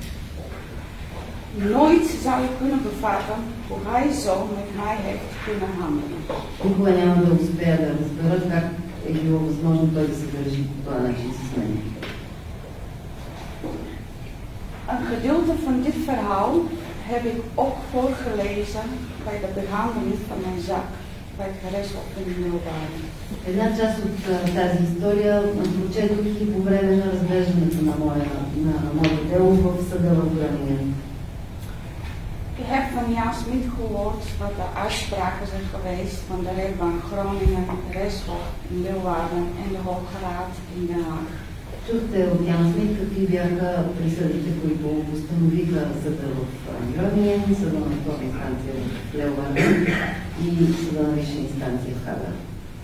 Nooit zou je kunnen bevatten hoe hij zo met mij heeft kunnen handelen. Никога няма да успея да разбера как е било възможно той да се държи по този начин с мен. Een gedeelte van dit verhaal heb ik ook voorgelezen bij de behandeling van mijn zaak bij het gerechtshof in Leeuwarden. Една част от тази история прочетох и по време на разглеждането на моето дело в съда в Гранинген. Ik heb van Jan Smit gehoord wat de uitspraken zijn geweest van de rechtbank Groningen, de rechtshof in Leeuwarden en de Hoge Raad in Den Haag. Чухте от Ян Смит какви бяха присъдите, които постановиха съда в Гронинген, съда на втора инстанция в Leeuwarden и съда на висша инстанция в Хага.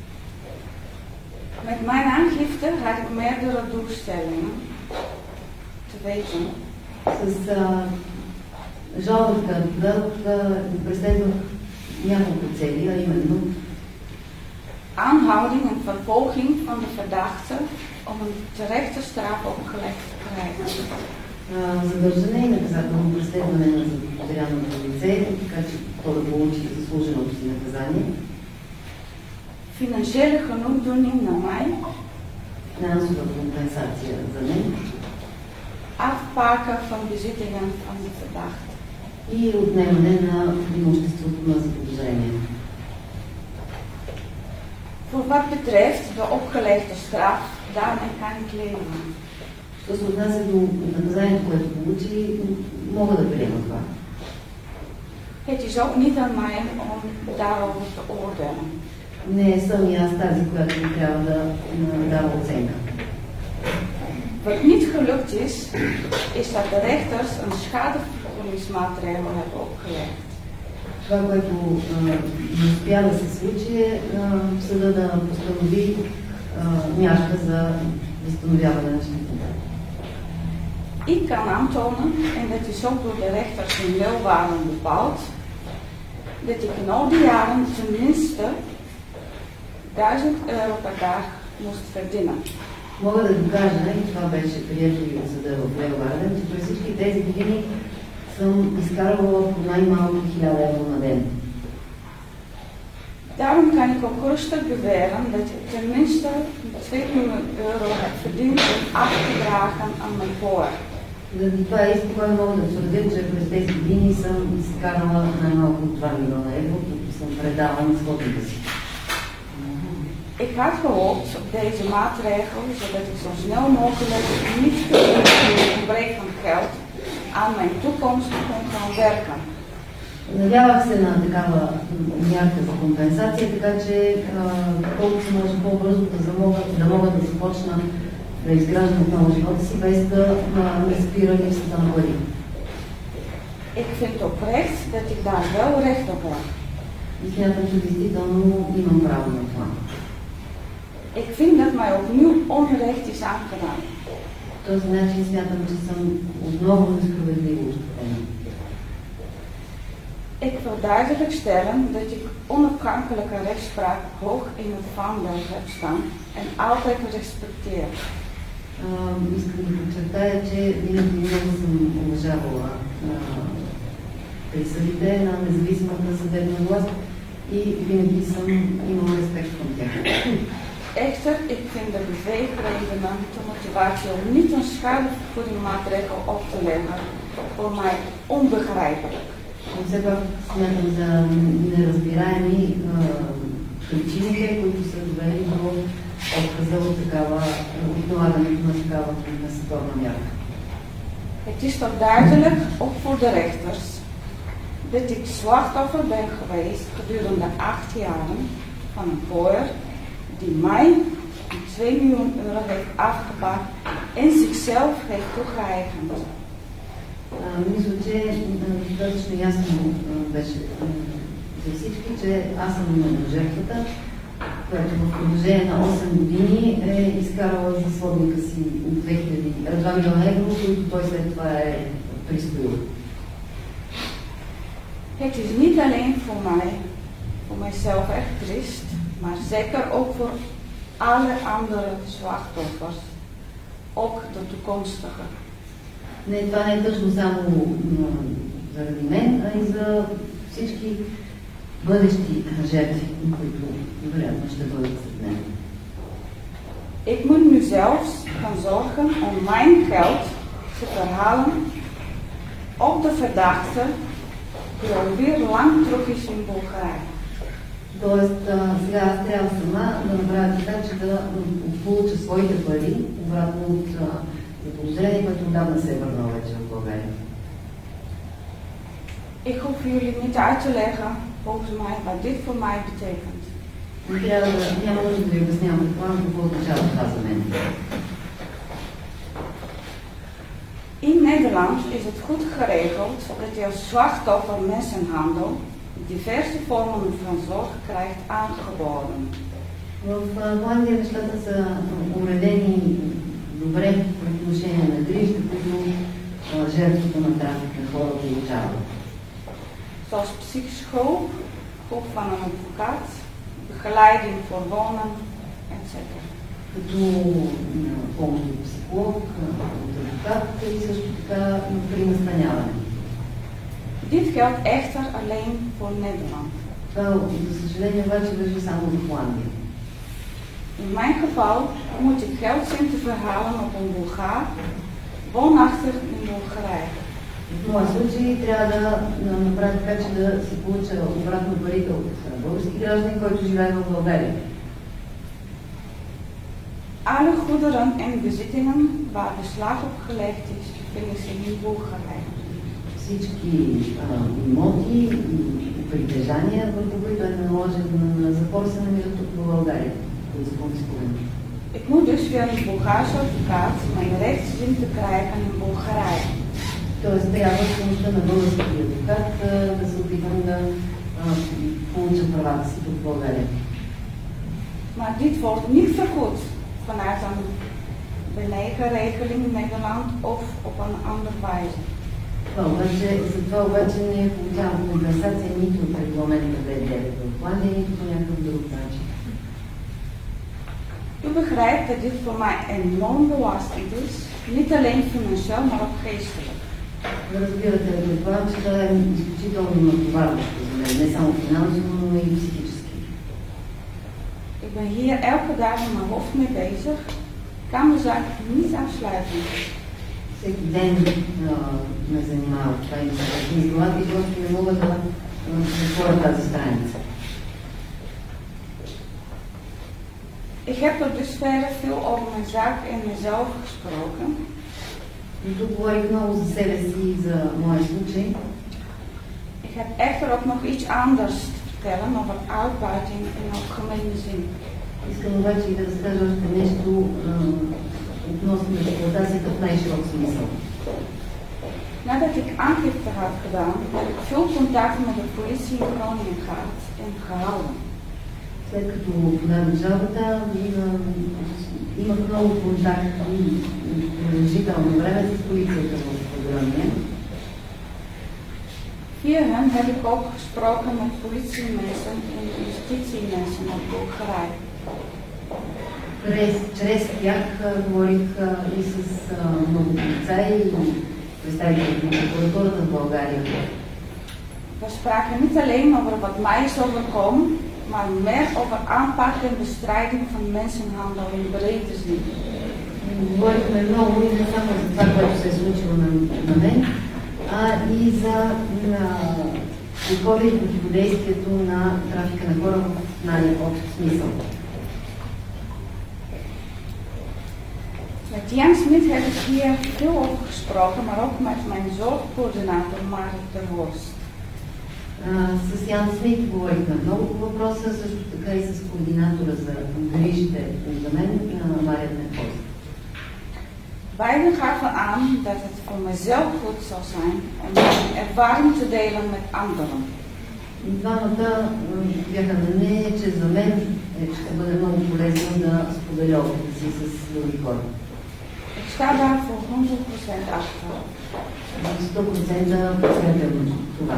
Met mijn aangifte had ik meerdere doelstellingen te weten. С жалбата да преследвах няколко цели, а именно aanhouding en vervolging van de verdachte om een terechte straf opgelegd te krijgen. Задържане и наказателно преследване на заподозряното лице, така че то да получи заслуженото си наказание. Financiële genoegdoening naar mij. Финансова компенсация за мен. afpakken van bezittingen van de verdachte. И отнемане на имуществото на заподозрение. Voor wat betreft de opgelegde straf, daarmee kan ik leven. Що се отнася до наказанието, което получи, мога да приема това. Het is ook niet aan mij om daarover te oordelen. Не съм и аз тази, която трябва да дава оценка. Wat niet gelukt is, is dat de rechters een schadevergoedingsmaatregel hebben opgelegd. Това, което не успя да се случи, е съда да постанови мярка за възстановяване на щетите. Ik kan aantonen, en dat is ook door de rechters in Leeuwarden bepaald, dat ik in al die jaren tenminste duizend euro per dag moest verdienen. Мога да докажа, и това беше прието и от съда в Леоварден, че през всички тези години съм изкарвала по най-малко хиляда евро на ден. Daarom kan ik ook rustig beweren dat ik tenminste tweehonderd euro heb verdiend om af te dragen aan mijn voor. Заради това и спокойно мога да твърдя, че през тези години съм изкарала най-малко два милиона евро, които съм предала на сходите си. Ik had gehoopt op deze maatregel, zodat ik zo snel mogelijk niet gedurende het gebrek van geld aan mijn toekomst kon gaan werken. Надявах се на такава мярка за компенсация, така че колкото се може по-бързо да мога да, мога да започна да изграждам отново живота си, без да ме спира липсата на пари. Ik vind oprecht dat ik daar wel recht op heb. И смятам, че действително имам право на това. Ik vind dat mij opnieuw onrecht is aangedaan. По този начин смятам, че съм отново несправедливо ощетена. Ik wil duidelijk stellen dat ik onafhankelijke rechtspraak hoog in het vaandel heb staan en altijd respecteer. Uh, искам да подчертая, че винаги много съм уважавала uh, присъдите на независимата съдебна власт и винаги съм имала респект към тях. Echter, ik vind de beweegredenen, de motivatie om niet een schadevergoedingmaatregel op te leggen voor mij onbegrijpelijk. Но все пак смятам за неразбираеми причините, които са довели до отказа от такава, от налагането на такава компенсаторна мярка. Het is toch duidelijk, ook voor de rechters, dat ik slachtoffer ben geweest gedurende acht jaren van een boer die mij twee miljoen euro heeft afgepakt en zichzelf heeft toegeëigend. Мисля, че достатъчно ясно беше за всички, че аз съм жертвата, която в продължение на осем години е изкарала за сводника си два милиона евро, които той след това е присвоил. Het is niet alleen voor mij, voor mijzelf echt triest, maar zeker ook voor alle andere slachtoffers, ook de toekomstige. Не, това не е тъжно само заради мен, а и за всички бъдещи жертви, които вероятно ще бъдат след мен. Ik moet nu zelfs gaan zorgen om mijn geld te verhalen op de verdachte die alweer lang terug is in Bulgarije. Тоест, сега аз трябва сама да направя така, че да получа своите пари обратно от заподозрение, което отдавна се е върнал вече в България. Ik hoef jullie niet uit te leggen, volgens mij, wat dit voor mij betekent. Не трябва да, няма нужда да ви обяснявам какво, какво означава това за мен. In Nederland is het goed geregeld dat je als slachtoffer mensenhandel diverse vormen van zorg krijgt aangeboden. В Холандия нещата са уредени добре по отношение на грижите, които жертвите на трафик на хора получават. Zoals psychische hulp, hulp van een advocaat, begeleiding voor wonen, et cetera. Като помощ от психолог, от адвокат и също така при настаняване. Dit geldt echter alleen voor Nederland. Това, за съжаление, обаче важи само за Холандия. In mijn geval moet ik geld zien te verhalen op een Bulgaar woonachtig in Bulgarije. В моя случай трябва да направя така, че да си получа обратно парите от български граждани, който живее в България. Alle goederen en bezittingen waar beslag op gelegd is, bevinden zich in Bulgarije. Всички а, имоти и притежания, върху които е наложен на запор, се намират тук в България, които са конфискувани. Ik moet dus via een Bulgaarse advocaat mijn rechtszin te krijgen in Bulgarije. Тоест трябва с помощта на български адвокат да се опитам да а, получа правата си тук в България. Maar dit wordt niet vergoed vanuit een benegenregeling in Nederland of op een andere wijze. Това обаче, за това обаче не получавам компенсация нито от регламента две хиляди и девет в Холандия, нито по някакъв друг начин. U begrijpt dat dit voor mij enorm belastend is, niet alleen financieel, maar ook geestelijk. Разбирате ли това, че това е изключително натоварващо за мен, не само финансово, но и психически. Ik ben hier elke dag in mijn hoofd mee bezig, kan de zaak niet afsluiten. Всеки ден ме занимава това и с главата и просто не мога да затворя тази страница. Ik heb tot dusver veel over mijn zaak en mezelf gesproken. И тук говорих много за себе си и за моя случай. Ik heb echter ook nog iets anders te vertellen over uitbuiting in algemene zin. Искам обаче и да разкажа още нещо относно експлоатацията в най-широк смисъл. Nadat ik aangifte had gedaan, heb ik veel contacten met de politie in Groningen gehad en gehouden. След като подадох жалбата, имах много контакти и продължително време с полицията в Groningen. Via hen heb ik ook gesproken met politiemensen en justitiemensen uit Bulgarije. Чрез, чрез тях говорих и с много полицаи и представители на прокуратурата в България. We spraken niet alleen over wat mij is overkomen, maar meer over aanpak en bestrijding van mensenhandel in brede zin. Говорихме много и не само за това, което се е случило на, на мен, а и за подхода и противодействието на трафика на хора в най-общ смисъл. Met Jan Smit heb ik hier veel over gesproken, maar ook met mijn zorgcoördinator Marit ter Horst. С Ян Смит говорихме много по въпроса, също така и с координатора за грижите за мен, Мария ter Horst. Beiden gaven aan dat het voor mezelf goed zou zijn en mijn ervaring te delen met anderen. Двамата бяха на мнение, че за мен ще бъде много полезно да споделя опита си с други хора. Ik sta daar voor honderd procent achter. сто процента подкрепям това.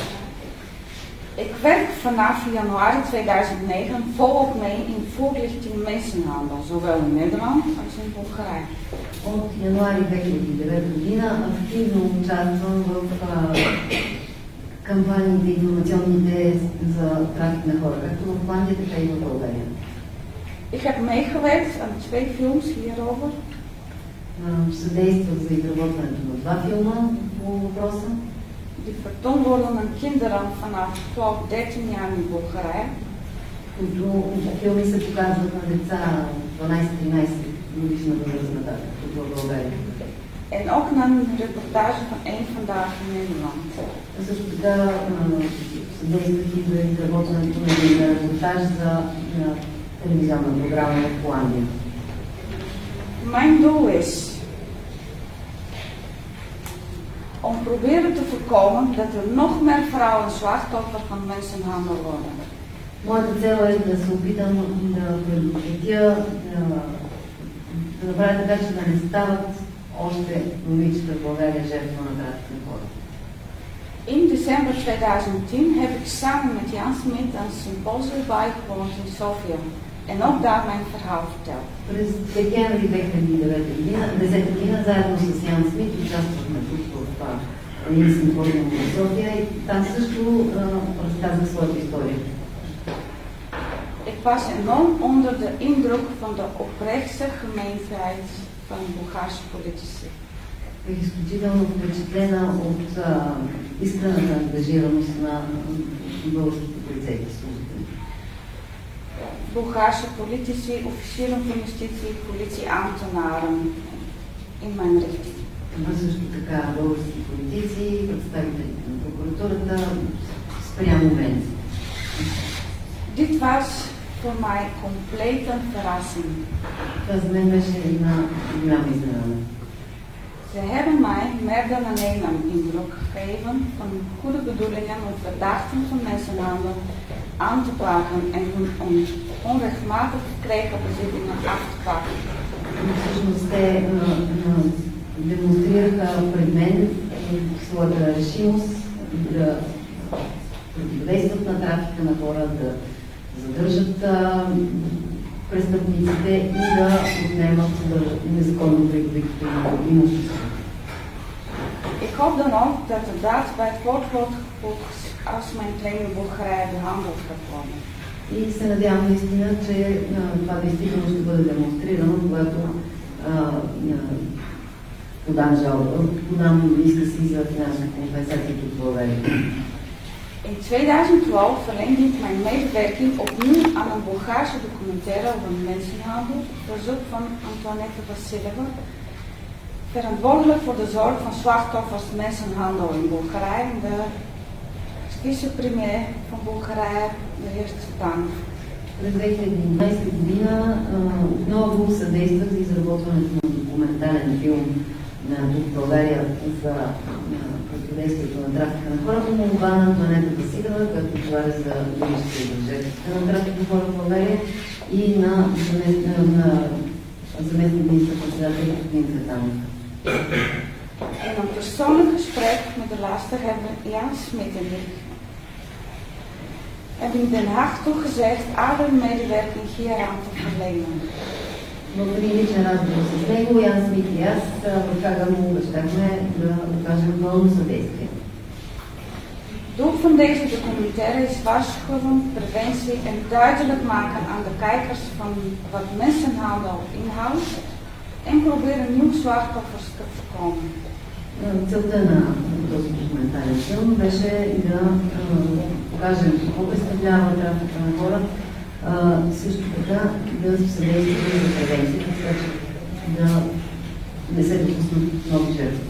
Ik werk vanaf januari tweeduizend negen volop mee in voorlichting mensenhandel, zowel in Nederland als in Bulgarije. От януари две хиляди и девета година активно участвам в кампаниите информационните за трафик на хора, както в Холандия, така и в България. Ik heb meegewerkt aan twee films hierover. Съдействах за изработването на два филма по въпроса. Die vertoond worden aan kinderen vanaf twaalf, dertien jaar in Bulgarije. Които филми се показват на деца дванайсет-тринайсет годишна възраст нататък в България. En ook naar een reportage van één vandaag in Nederland. Също така съдействах и за изработването на репортаж за телевизионна програма в Холандия. Mijn doel is om proberen te voorkomen dat er nog meer vrouwen slachtoffer van mensenhandel worden. Моята цел е да се опитам да предотвратя, да, да направя така, че да не стават още момичета в България жертва на трафик на хора. In december tweeduizend tien heb ik samen met Jan Smit een symposium bijgewoond in Sofia en ook daar mijn verhaal verteld. През декември две хиляди и десета година заедно с Ян Смит участвахме тук в един симпозиум в София и там също разказах своята история. Ik was enorm onder de indruk van de oprechte gemeendheid van Bulgaarse politici. Бях изключително впечатлена от а, искрената ангажираност на българските полицейски служители. Bulgaarse politici, officieren van justitie, politieambtenaren in mijn richting. Това също така български политици, представители на прокуратурата спрямо мен. Dit was voor mij compleet een verrassing. Това за мен беше една голяма изненада. Ze hebben mij meer dan een ene indruk gegeven van goede bedoelingen om verdachten van mensenhandel aan te klagen en hun onrechtmatig gekregen bezittingen af te pakken. Всъщност те демонстрираха пред мен своята решимост да противодействат на трафика на хора, да задържат а, престъпниците и да отнемат незаконно придобитото имущество. Ik hoop dan ook dat de daad bij het woord wordt gevoegd als mijn kleine Bulgarije behandeld gaat worden. И се надявам наистина, че а, това действително ще бъде демонстрирано, когато а, подам жалба, подам изкази за финансова компенсация от България. In tweeduizend twaalf verleende ik mijn medewerking opnieuw aan een Bulgaarse documentaire over mensenhandel, op verzoek van Antoinette Vassileva, verantwoordelijk voor de zorg van slachtoffers mensenhandel in Bulgarije en de vice-premier van Bulgarije, de heer Цветанов. През две хиляди и единадесета година отново съдействах за изработването на документален филм на тук в България за противодействието на трафика на хора по молба на Антоинета Василева, която отговаря за юридическа и жертвите на трафика на хора в България, и на заместник министър-председател господин Цветанов. In een persoonlijk gesprek met de laatste hebben Jan Smit en ik heb in Den Haag toegezegd alle medewerking hieraan te verlenen. Но при личен разговор с него, Ян Смит и аз в Хага му обещахме да окажем пълно съдействие. Doel van deze documentaire is waarschuwen, preventie en duidelijk maken aan de kijkers van wat mensenhandel inhoudt en proberen nieuw slachtoffers te voorkomen. Целта на този документален филм беше да покажем какво представлява трафика на хора, също така да съдействаме за превенцията, така че да не се допуснат нови жертви.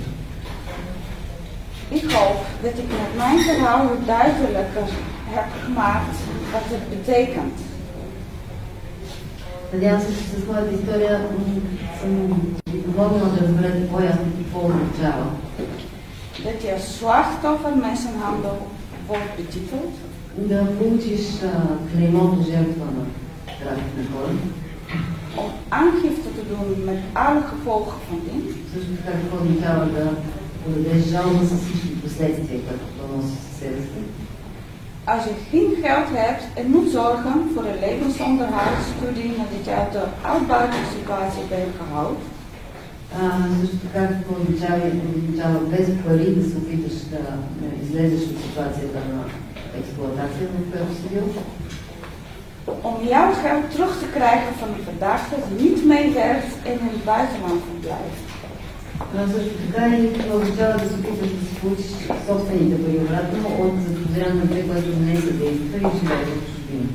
Ik hoop dat ik met mijn verhaal duidelijker heb gemaakt wat het betekent. Надявам се, че със своята история съм ви помогнала да разберете по-ясно какво означава. Dat je als slachtoffer mensenhandel wordt betiteld. Да получиш клеймото жертва на трафик на хора. Om aangifte te doen met alle gevolgen van dien. Също така какво означава да подадеш жалба с всички последствия, които това носи със себе си. Als je geen geld hebt en moet zorgen voor een levensonderhoud, studie nadat je uit de uitbuitingssituatie bent gehaald. Също така какво означава без пари да се опиташ да излезеш от ситуацията на експлоатация, в която си бил. Om jouw geld terug te krijgen van een verdachte die niet meewerkt en in het buitenland verblijft. Също така и това означава да се опиташ да си получиш собствените пари обратно от заподозрян на те, което не са действата и живее в чужбина.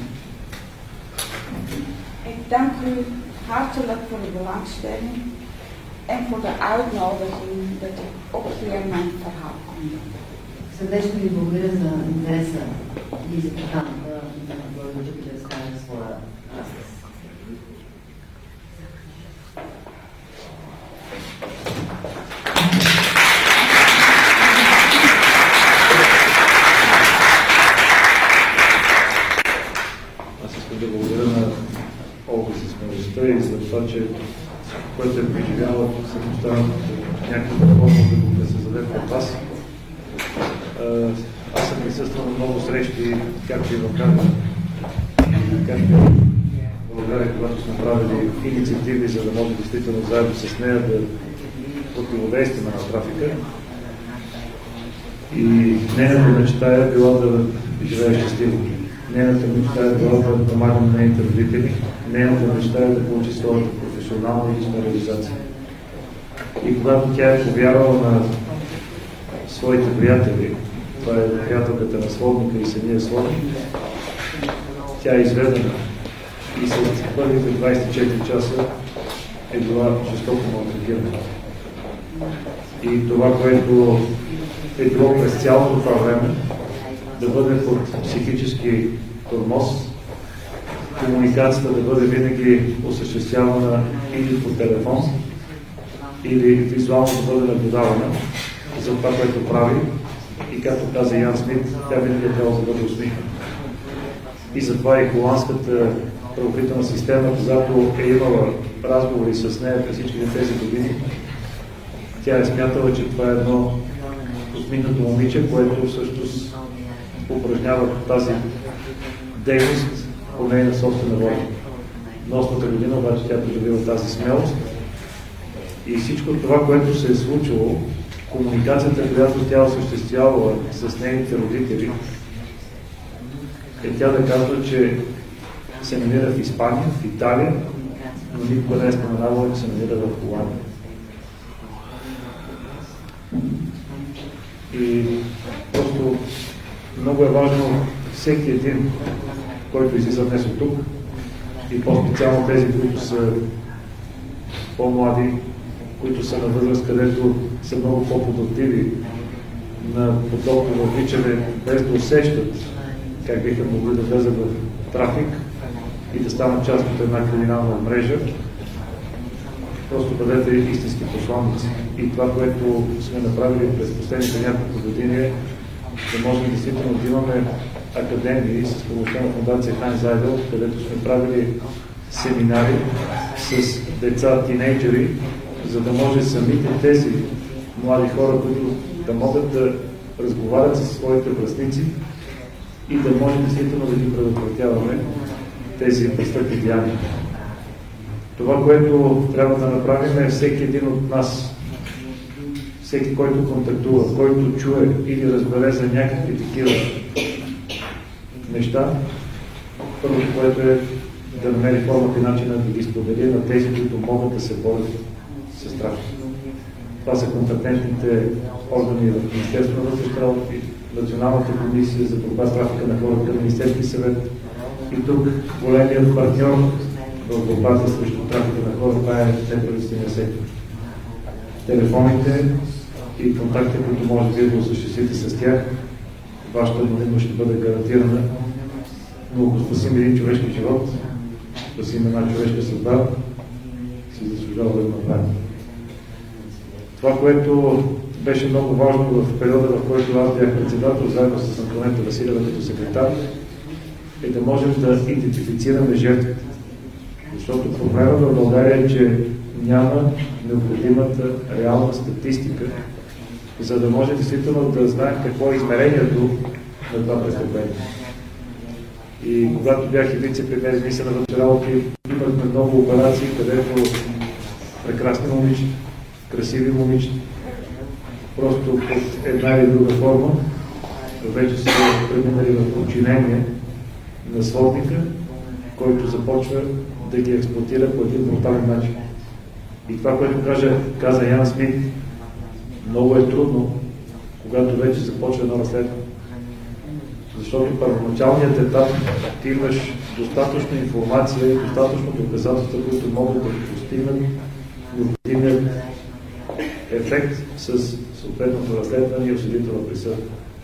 Ik dank u hartelijk voor de belangstelling en voor de uitnodiging dat ik ook hier mijn verhaal kon doen. Сърдечно ви благодаря за интереса и за поканата да бъда тук да разкажа своя разказ. Аз искам да благодаря на Олга с смелостта и за това, че което е преживяла, се поставя някаква възможност да го създаде пред вас. Аз съм присъствал на много срещи, както и в Канада, както и в България, когато сме правили инициативи, за да може действително заедно с нея да противодействаме на трафика. И нейната мечта е била да живее щастиво. Нейната мечта е била да помага на нейните родители. Нейната мечта е да получи своята професионална и лична реализация. И когато тя е повярвала на своите приятели, това е приятелката на сводника и самия сводник, тя е изведена и след първите двадесет и четири часа е била жестоко малтретирана. И това, което е било през цялото това време, да бъде под психически тормоз, комуникацията да бъде винаги осъществявана или по телефон, или визуално да бъде наблюдавана за това, което прави. И както каза Ян Смит, тя винаги е трябвало да бъде усмихната. И затова и холандската правоохранителна система, когато е имала разговори с нея през всичките тези години, тя е смятала, че това е едно усмихнато момиче, което всъщност упражнява тази дейност по нейна собствена воля. На осмата година обаче тя придобила тази смелост и всичко това, което се е случило, комуникацията, която тя осъществявала с нейните родители, е тя да казва, че се намира в Испания, в Италия, но никога не е споменавала, че се намира в Холандия. И просто много е важно всеки един, който излиза днес от тук, и по-специално тези, които са по-млади, които са на възраст, където са много по-податливи на подобно въвличане, без да усещат как биха могли да влезат в трафик и да станат част от една криминална мрежа. Просто бъдете истински посланици. И това, което сме направили през последните няколко години, е да можем действително да имаме академии с помощта на фондация Хайнц Зайдел, където сме правили семинари с деца, тинейджери, за да може самите тези млади хора, които да могат да разговарят със своите връстници и да може действително да ги предотвратяваме тези престъпни деяния. Това, което трябва да направим, е всеки един от нас, всеки, който контактува, който чуе или разбере за някакви такива неща, първото, което е да намери формата и начина да ги сподели на тези, които могат да се борят с трафик. Това са компетентните органи в Министерството на вътрешните работи, Националната комисия за борба с трафика на хора към Министерски съвет. И тук големият партньор в борбата срещу трафика на хора, това е неправителствения сектор. Телефоните и контакти, които може вие да осъществите с тях, вашата анонимност ще бъде гарантирана, но ако спасим един човешки живот, спасим една човешка съдба, си заслужава да го направим. Това, което беше много важно в периода, в който аз бях председател, заедно с Антонета Василева като секретар, е да можем да идентифицираме жертвите. Защото проблемът в България е, че няма необходимата реална статистика, за да може действително да знаем какво е измерението на това престъпление. И когато бях и вице-премиер и министър на вътрешните работи, имахме много операции, където прекрасни момичета, красиви момичета, просто под една или друга форма, вече са преминали в подчинение на сводника, който започва да ги експлоатира по един брутален начин. И това, което каже, каза Ян Смит, много е трудно, когато вече започва едно разследване. Защото първоначалният етап ти имаш достатъчно информация и достатъчно доказателства, които могат да постигнат необходимият ефект с съответното разследване и осъдителна присъда.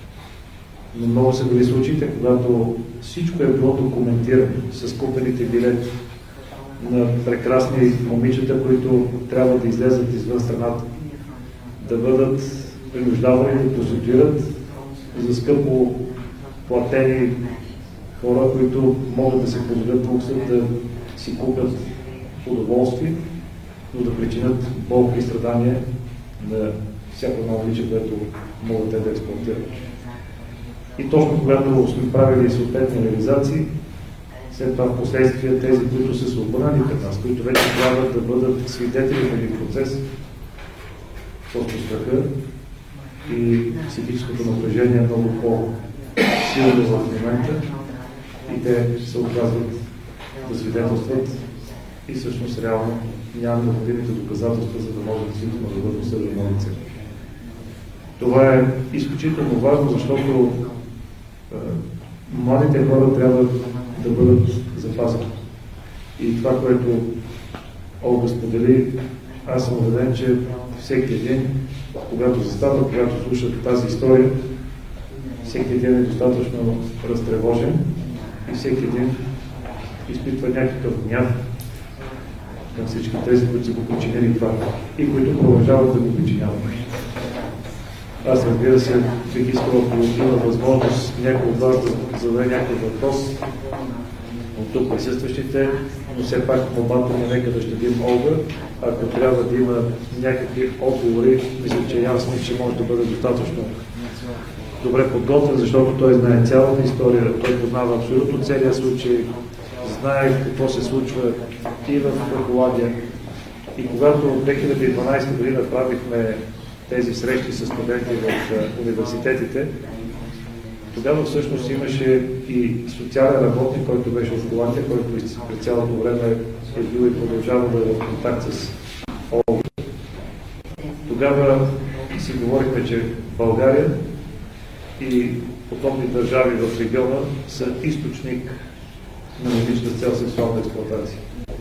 Но много са били случаите, когато всичко е било документирано с купените билети на прекрасни момичета, които трябва да излезат извън страната, да бъдат принуждавани да проституират за скъпо платени хора, които могат да се позволят лукса да си купят удоволствие, но да причинят болка и страдания на всяко едно момиче, което могат те да експлоатират. И точно когато сме правили съответни реализации, след това в последствие тези, които са се обърнали към нас, които вече трябва да бъдат свидетели на един процес, просто страха и психическото напрежение е много по-силно в момента и те се отказват да свидетелстват и всъщност реално няма необходимите доказателства, за да може действително да бъде осъдено лице. Това е изключително важно, защото е, младите хора трябва да бъдат запазени. И това, което Олга сподели, аз съм убеден, че всеки един, когато застава, когато слушат тази история, всеки един е достатъчно разтревожен и всеки един изпитва някакъв гняв към всички тези, които са го причинили това и които продължават да го причиняват. Аз, разбира се, бих искал, ако има възможност някой от вас да зададе някакъв въпрос от тук присъстващите, но все пак молбата ми нека да щадим Олга. Ако трябва да има някакви отговори, мисля, че ясно, че може да бъде достатъчно добре подготвен, защото той знае цялата история, той познава абсолютно целия случай, знае какво се случва и в Холандия. И когато в две хиляди и дванадесета година правихме тези срещи с студенти в университетите, тогава всъщност имаше и социален работник, който беше в Холандия, който през цялото време е бил и продължава да е в контакт с Олга. Тогава си говорихме, че България и подобни държави в региона са източник на момичета с цел сексуална експлоатация.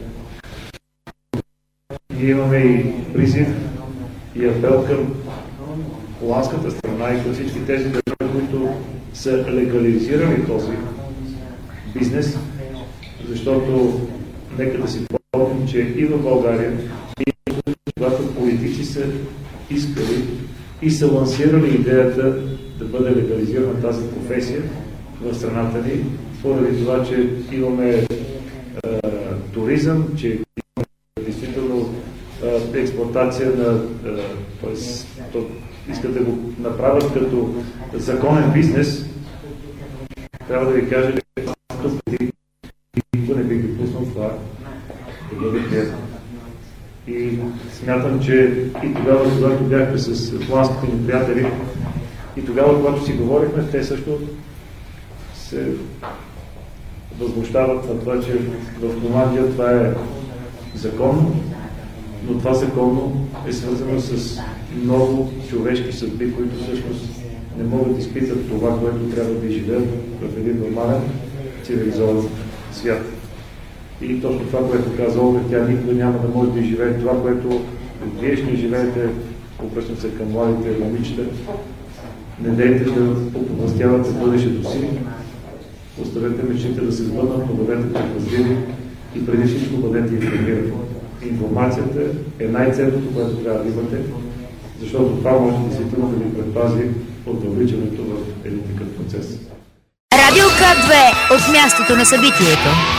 Ние имаме и призив и апел към холандската страна и към всички тези държави, които са легализирали този бизнес, защото нека да си помним, че и в България, и когато политици са искали и са лансирали идеята да бъде легализирана тази професия в страната ни, поради това, че имаме е, туризъм, че имаме действително е, експлоатация на е, т.е. искат да го направят като законен бизнес. Трябва да ви кажа, че тук никога не бих допуснал това да бъде приятно. И смятам, че и тогава, когато бяхме с холандските ни приятели, и тогава, когато си говорихме, те също се възмущават на това, че в Холандия това е законно, но това законно е свързано с много човешки съдби, които всъщност не могат да изпитат това, което трябва да изживеят в един нормален, цивилизован свят. И точно това, което каза Олга, тя никога няма да може да изживее това, което вие ще живеете, обръщам се към младите момичета. Не дейте да оповластявате бъдещето си, оставете мечтите да се сбъднат, но бъдете предпазливи и преди всичко бъдете информирани. Информацията е най-ценното, което трябва да имате, защото това може действително да ви предпази от въвличането в един такъв процес. Радио К две от мястото на събитието.